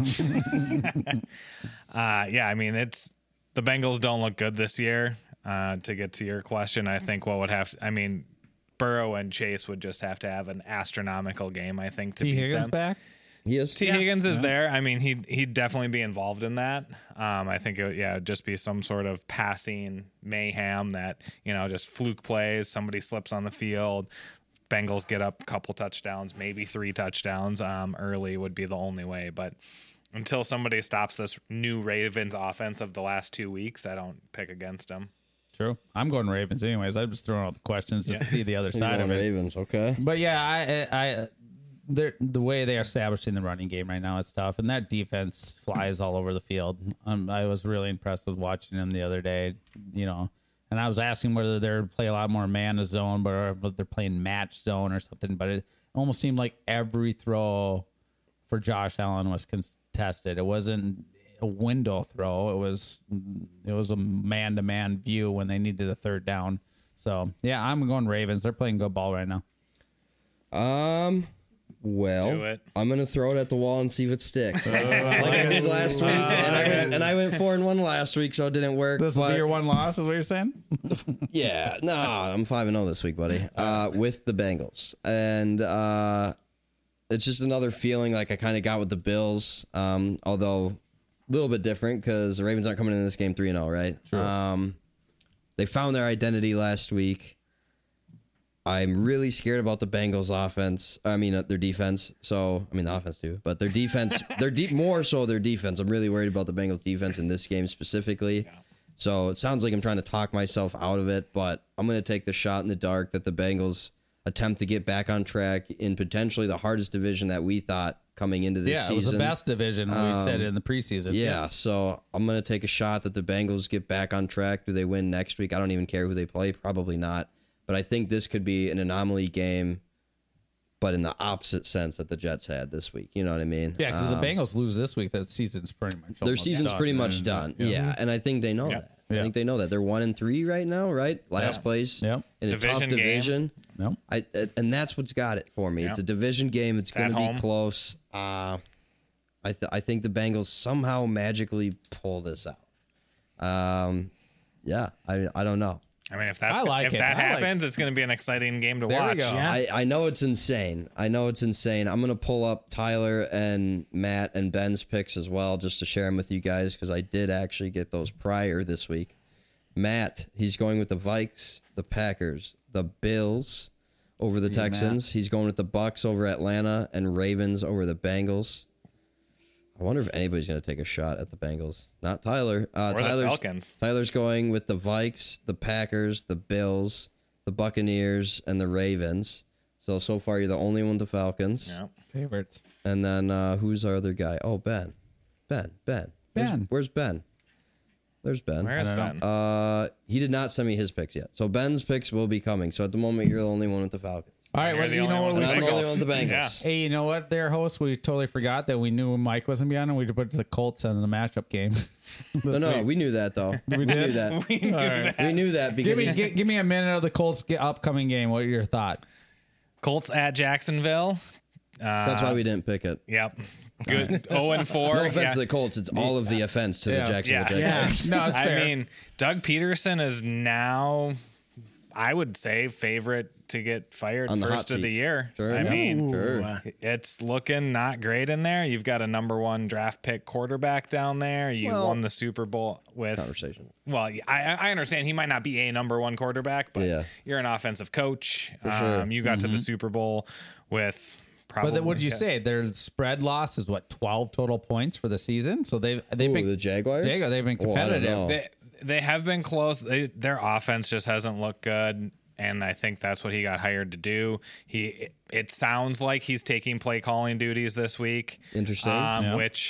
uh, yeah, I mean, it's the Bengals don't look good this year. Uh, to get to your question, I think what would have to, I mean, Burrow and Chase would just have to have an astronomical game, I think, to T. beat Higgins them. back. He is. T. Higgins is there. I mean, he'd he'd definitely be involved in that. Um, I think it would, yeah, it'd just be some sort of passing mayhem that, you know, just fluke plays. Somebody slips on the field. Bengals get up a couple touchdowns, maybe three touchdowns. Um, early would be the only way, but until somebody stops this new Ravens offense of the last two weeks, I don't pick against them. True. I'm going Ravens anyways. I'm just throwing out the questions just to see the other He's side going of it. Ravens. Okay. But yeah, I, I, they're, the way they're establishing the running game right now is tough, and that defense flies all over the field. Um, I was really impressed with watching them the other day, you know, and I was asking whether they're play a lot more man to zone, but or whether they're playing match zone or something. But it almost seemed like every throw for Josh Allen was contested. It wasn't a window throw. It was it was a man to man view when they needed a third down. So yeah, I'm going Ravens. They're playing good ball right now. Um. Well, Do it. I'm gonna throw it at the wall and see if it sticks, like I did last week, and I went and I went four and one last week, so it didn't work. This will but- be your one loss, is what you're saying? Yeah, no, I'm five and zero this week, buddy. Uh, with the Bengals, and uh, it's just another feeling like I kind of got with the Bills. Um, although a little bit different because the Ravens aren't coming into this game three and zero, right? Sure. Um, they found their identity last week. I'm really scared about the Bengals offense. I mean, uh, their defense. So, I mean, the offense too, but their defense, they're deep more so their defense. I'm really worried about the Bengals defense in this game specifically. So it sounds like I'm trying to talk myself out of it, but I'm going to take the shot in the dark that the Bengals attempt to get back on track in potentially the hardest division that we thought coming into this Yeah, season. it was the best division we said in the preseason. Yeah, so I'm going to take a shot that the Bengals get back on track. Do they win next week? I don't even care who they play. Probably not. But I think this could be an anomaly game, but in the opposite sense that the Jets had this week. You know what I mean? Yeah, because Um, the Bengals lose this week, that season's pretty much their almost season's done. pretty much And, done. Yeah. and I think they know Yeah. that. Yeah. I think they know that. They're one and three right now, right? Last Yeah. place Yep. in a Division tough game. division. No. I and that's what's got it for me. Yeah. It's a division game. It's, It's going at to be home. close. Uh, I th- I think the Bengals somehow magically pull this out. Um, yeah, I I don't know. I mean, if that's I like if it. that I like- happens, it's going to be an exciting game to There we watch. go. Yeah. I, I know it's insane. I know it's insane. I'm gonna pull up Tyler and Matt and Ben's picks as well, just to share them with you guys because I did actually get those prior this week. Matt, he's going with the Vikes, the Packers, the Bills over the Texans. He's going with the Bucks over Atlanta and Ravens over the Bengals. I wonder if anybody's going to take a shot at the Bengals. Not Tyler. Uh, Or the Tyler's, Falcons. Tyler's going with the Vikes, the Packers, the Bills, the Buccaneers, and the Ravens. So, so far, you're the only one with the Falcons. Yeah. Favorites. And then uh, who's our other guy? Oh, Ben. Ben. Ben. Where's- Ben. Where's Ben? There's Ben. Where's I don't Ben? Uh, he did not send me his picks yet. So Ben's picks will be coming. So at the moment, you're the only one with the Falcons. All right, You're well, the you only know one what And we I'm the only forgot? one with the Bengals. Yeah. Hey, you know what? Their host, we totally forgot that we knew Mike wasn't be on, and we put the Colts in the matchup game. No, this no, week. we knew that though. We, knew did? that. We knew All right. that. We knew that because Give me, he's- gi- give me a minute of the Colts ge- upcoming game. What are your thought? Colts at Jacksonville. that's why we didn't pick it. Yep. Good. oh and four. No offense yeah. to the Colts, it's all of the offense to Yeah. the Jacksonville Yeah. Jaguars. No, it's I fair. mean, Doug Peterson is now, I would say, favorite to get fired On the hot first of seat. the year. Sure. I Yeah. mean, Sure. it's looking not great in there. You've got a number one draft pick quarterback down there. You Well, won the Super Bowl with. Conversation. Well, I, I understand he might not be a number one quarterback, but Yeah. you're an offensive coach. sure. Mm-hmm. Um, you got to the Super Bowl with. Probably, But then what did you say? Their spread loss is what, twelve total points for the season? So they've they've Ooh, been the Jaguars? Jaguar, they've been Oh, I don't competitive. know. They, they have been close. They, their offense just hasn't looked good, and I think that's what he got hired to do. He it, it sounds like he's taking play calling duties this week. Interesting. um, Yeah. which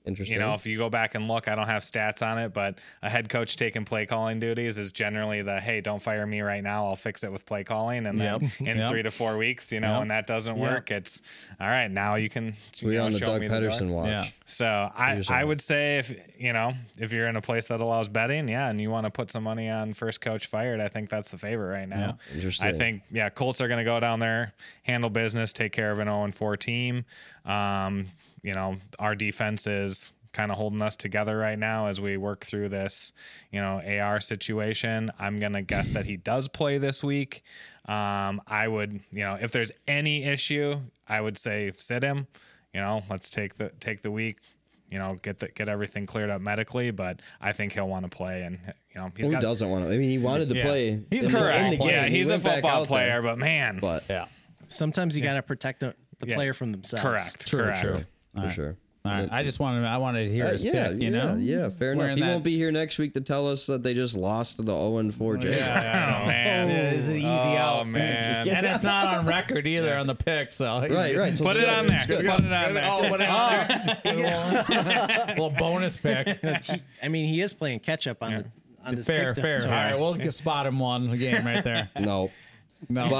Interesting. You know, if you go back and look, I don't have stats on it, but a head coach taking play calling duties is generally the, hey, don't fire me right now. I'll fix it with play calling. And then Yep. in Yep. three to four weeks, you know, Yep. when that doesn't work, it's all right. Now you can you we're know, on the show Doug me the Pedersen door. watch. Yeah. So I, yourself. I would say if, you know, if you're in a place that allows betting, yeah, and you want to put some money on first coach fired, I think that's the favorite right now. Yeah. Interesting. I think, yeah, Colts are going to go down there, handle business, take care of an oh and four team. Um, you know, our defense is kind of holding us together right now as we work through this, you know, A R situation. I'm going to guess that he does play this week. Um, I would, you know, if there's any issue, I would say sit him. You know, let's take the take the week. You know, get the, get everything cleared up medically. But I think he'll want to play, and you know, he's Who got, doesn't want to? I mean, he wanted to Yeah. play. He's in the, correct. in the game. Yeah, He he's a went back football out there. player, but man, But Yeah. Sometimes you got to protect the the Yeah. player from themselves. correct, True, correct. true. for sure. All right. I just wanted I wanted to hear Uh, his yeah, pick, you yeah, know? yeah, fair enough. Wearing He that- won't be here next week to tell us that they just lost to the oh and four Jay. Oh man, Yeah, this is an easy oh, out. man. Just get- And it's not on record either on the pick, so Right, right. So Put it's it good. on there. It's good. Put it on there. Oh, put it on there. little bonus pick. He, I mean, he is playing catch up on the on this Fair, pick, fair. though. All right, we'll get spot him one game right there. No. No.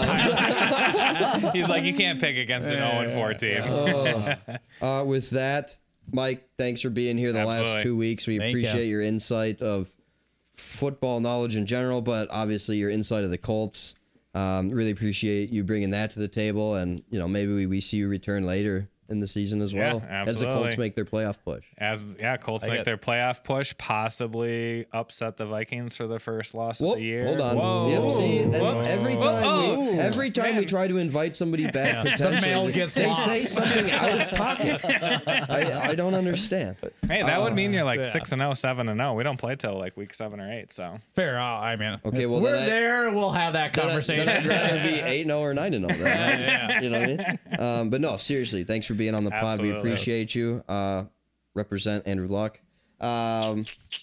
But He's like, you can't pick against an oh and four team. uh, with that, Mike, thanks for being here the last Absolutely. two weeks. We Thank appreciate you. your insight of football knowledge in general, but obviously your insight of the Colts. Um, really appreciate you bringing that to the table, and you know maybe we, we see you return later in the season as Yeah, well as the Colts absolutely. make their playoff push. As yeah, Colts make get- their playoff push, possibly upset the Vikings for the first loss Whoa, of the year. hold on. Whoa. Yep, see, and Whoops. every Whoa. time we Oh. every time we try to invite somebody back, potentially mail gets they lost. say something out of pocket. I, I don't understand. Hey, that would mean you're like yeah. six and zero, seven and zero. We don't play till like week seven or eight. So Fair. uh, I mean, Okay, if well, we're then I- there. We'll have that Then I- conversation. Then I'd rather be eight and zero or nine and zero. Then, Yeah. You know what I mean? Um, but no, seriously, thanks for being on the pod. We Absolutely. appreciate you. Uh, represent Andrew Luck. Um,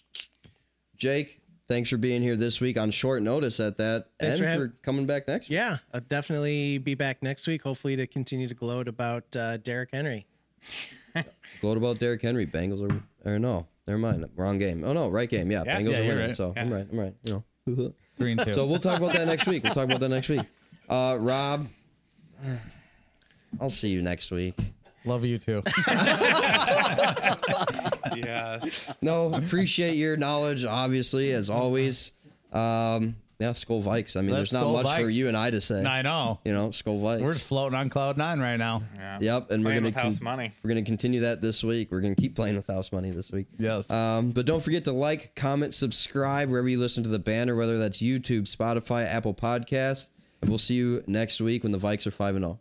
Jake, thanks for being here this week on short notice at that, Thanks and for for, having- coming back next week. Yeah, I'll definitely be back next week. Hopefully to continue to gloat about uh, Derrick Henry. Gloat about Derrick Henry. Bengals are, or no, never mind. Wrong game. Oh no, right game. Yeah, Yeah. Bengals Yeah, are you're winning. right. So I'm Yeah. right. I'm right. You know. Three and two. So we'll talk about that next week. We'll talk about that next week. Uh, Rob, I'll see you next week. Love you too. yes, No, appreciate your knowledge, obviously, as always. Um, yeah, Skull Vikes. I mean, Let's there's not go much for Vikes. you and I to say. I know. You know, Skull Vikes. We're just floating on cloud nine right now. yeah. Yep, and Playing we're gonna with house con- money. we're gonna continue that this week. We're gonna keep playing with house money this week. Yes. Um, but don't forget to like, comment, subscribe wherever you listen to the banner, whether that's YouTube, Spotify, Apple Podcasts, and we'll see you next week when the Vikes are five and zero.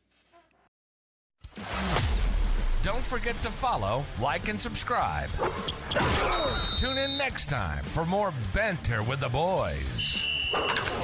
Don't forget to follow, like, and subscribe. Tune in next time for more Banter with the Boys.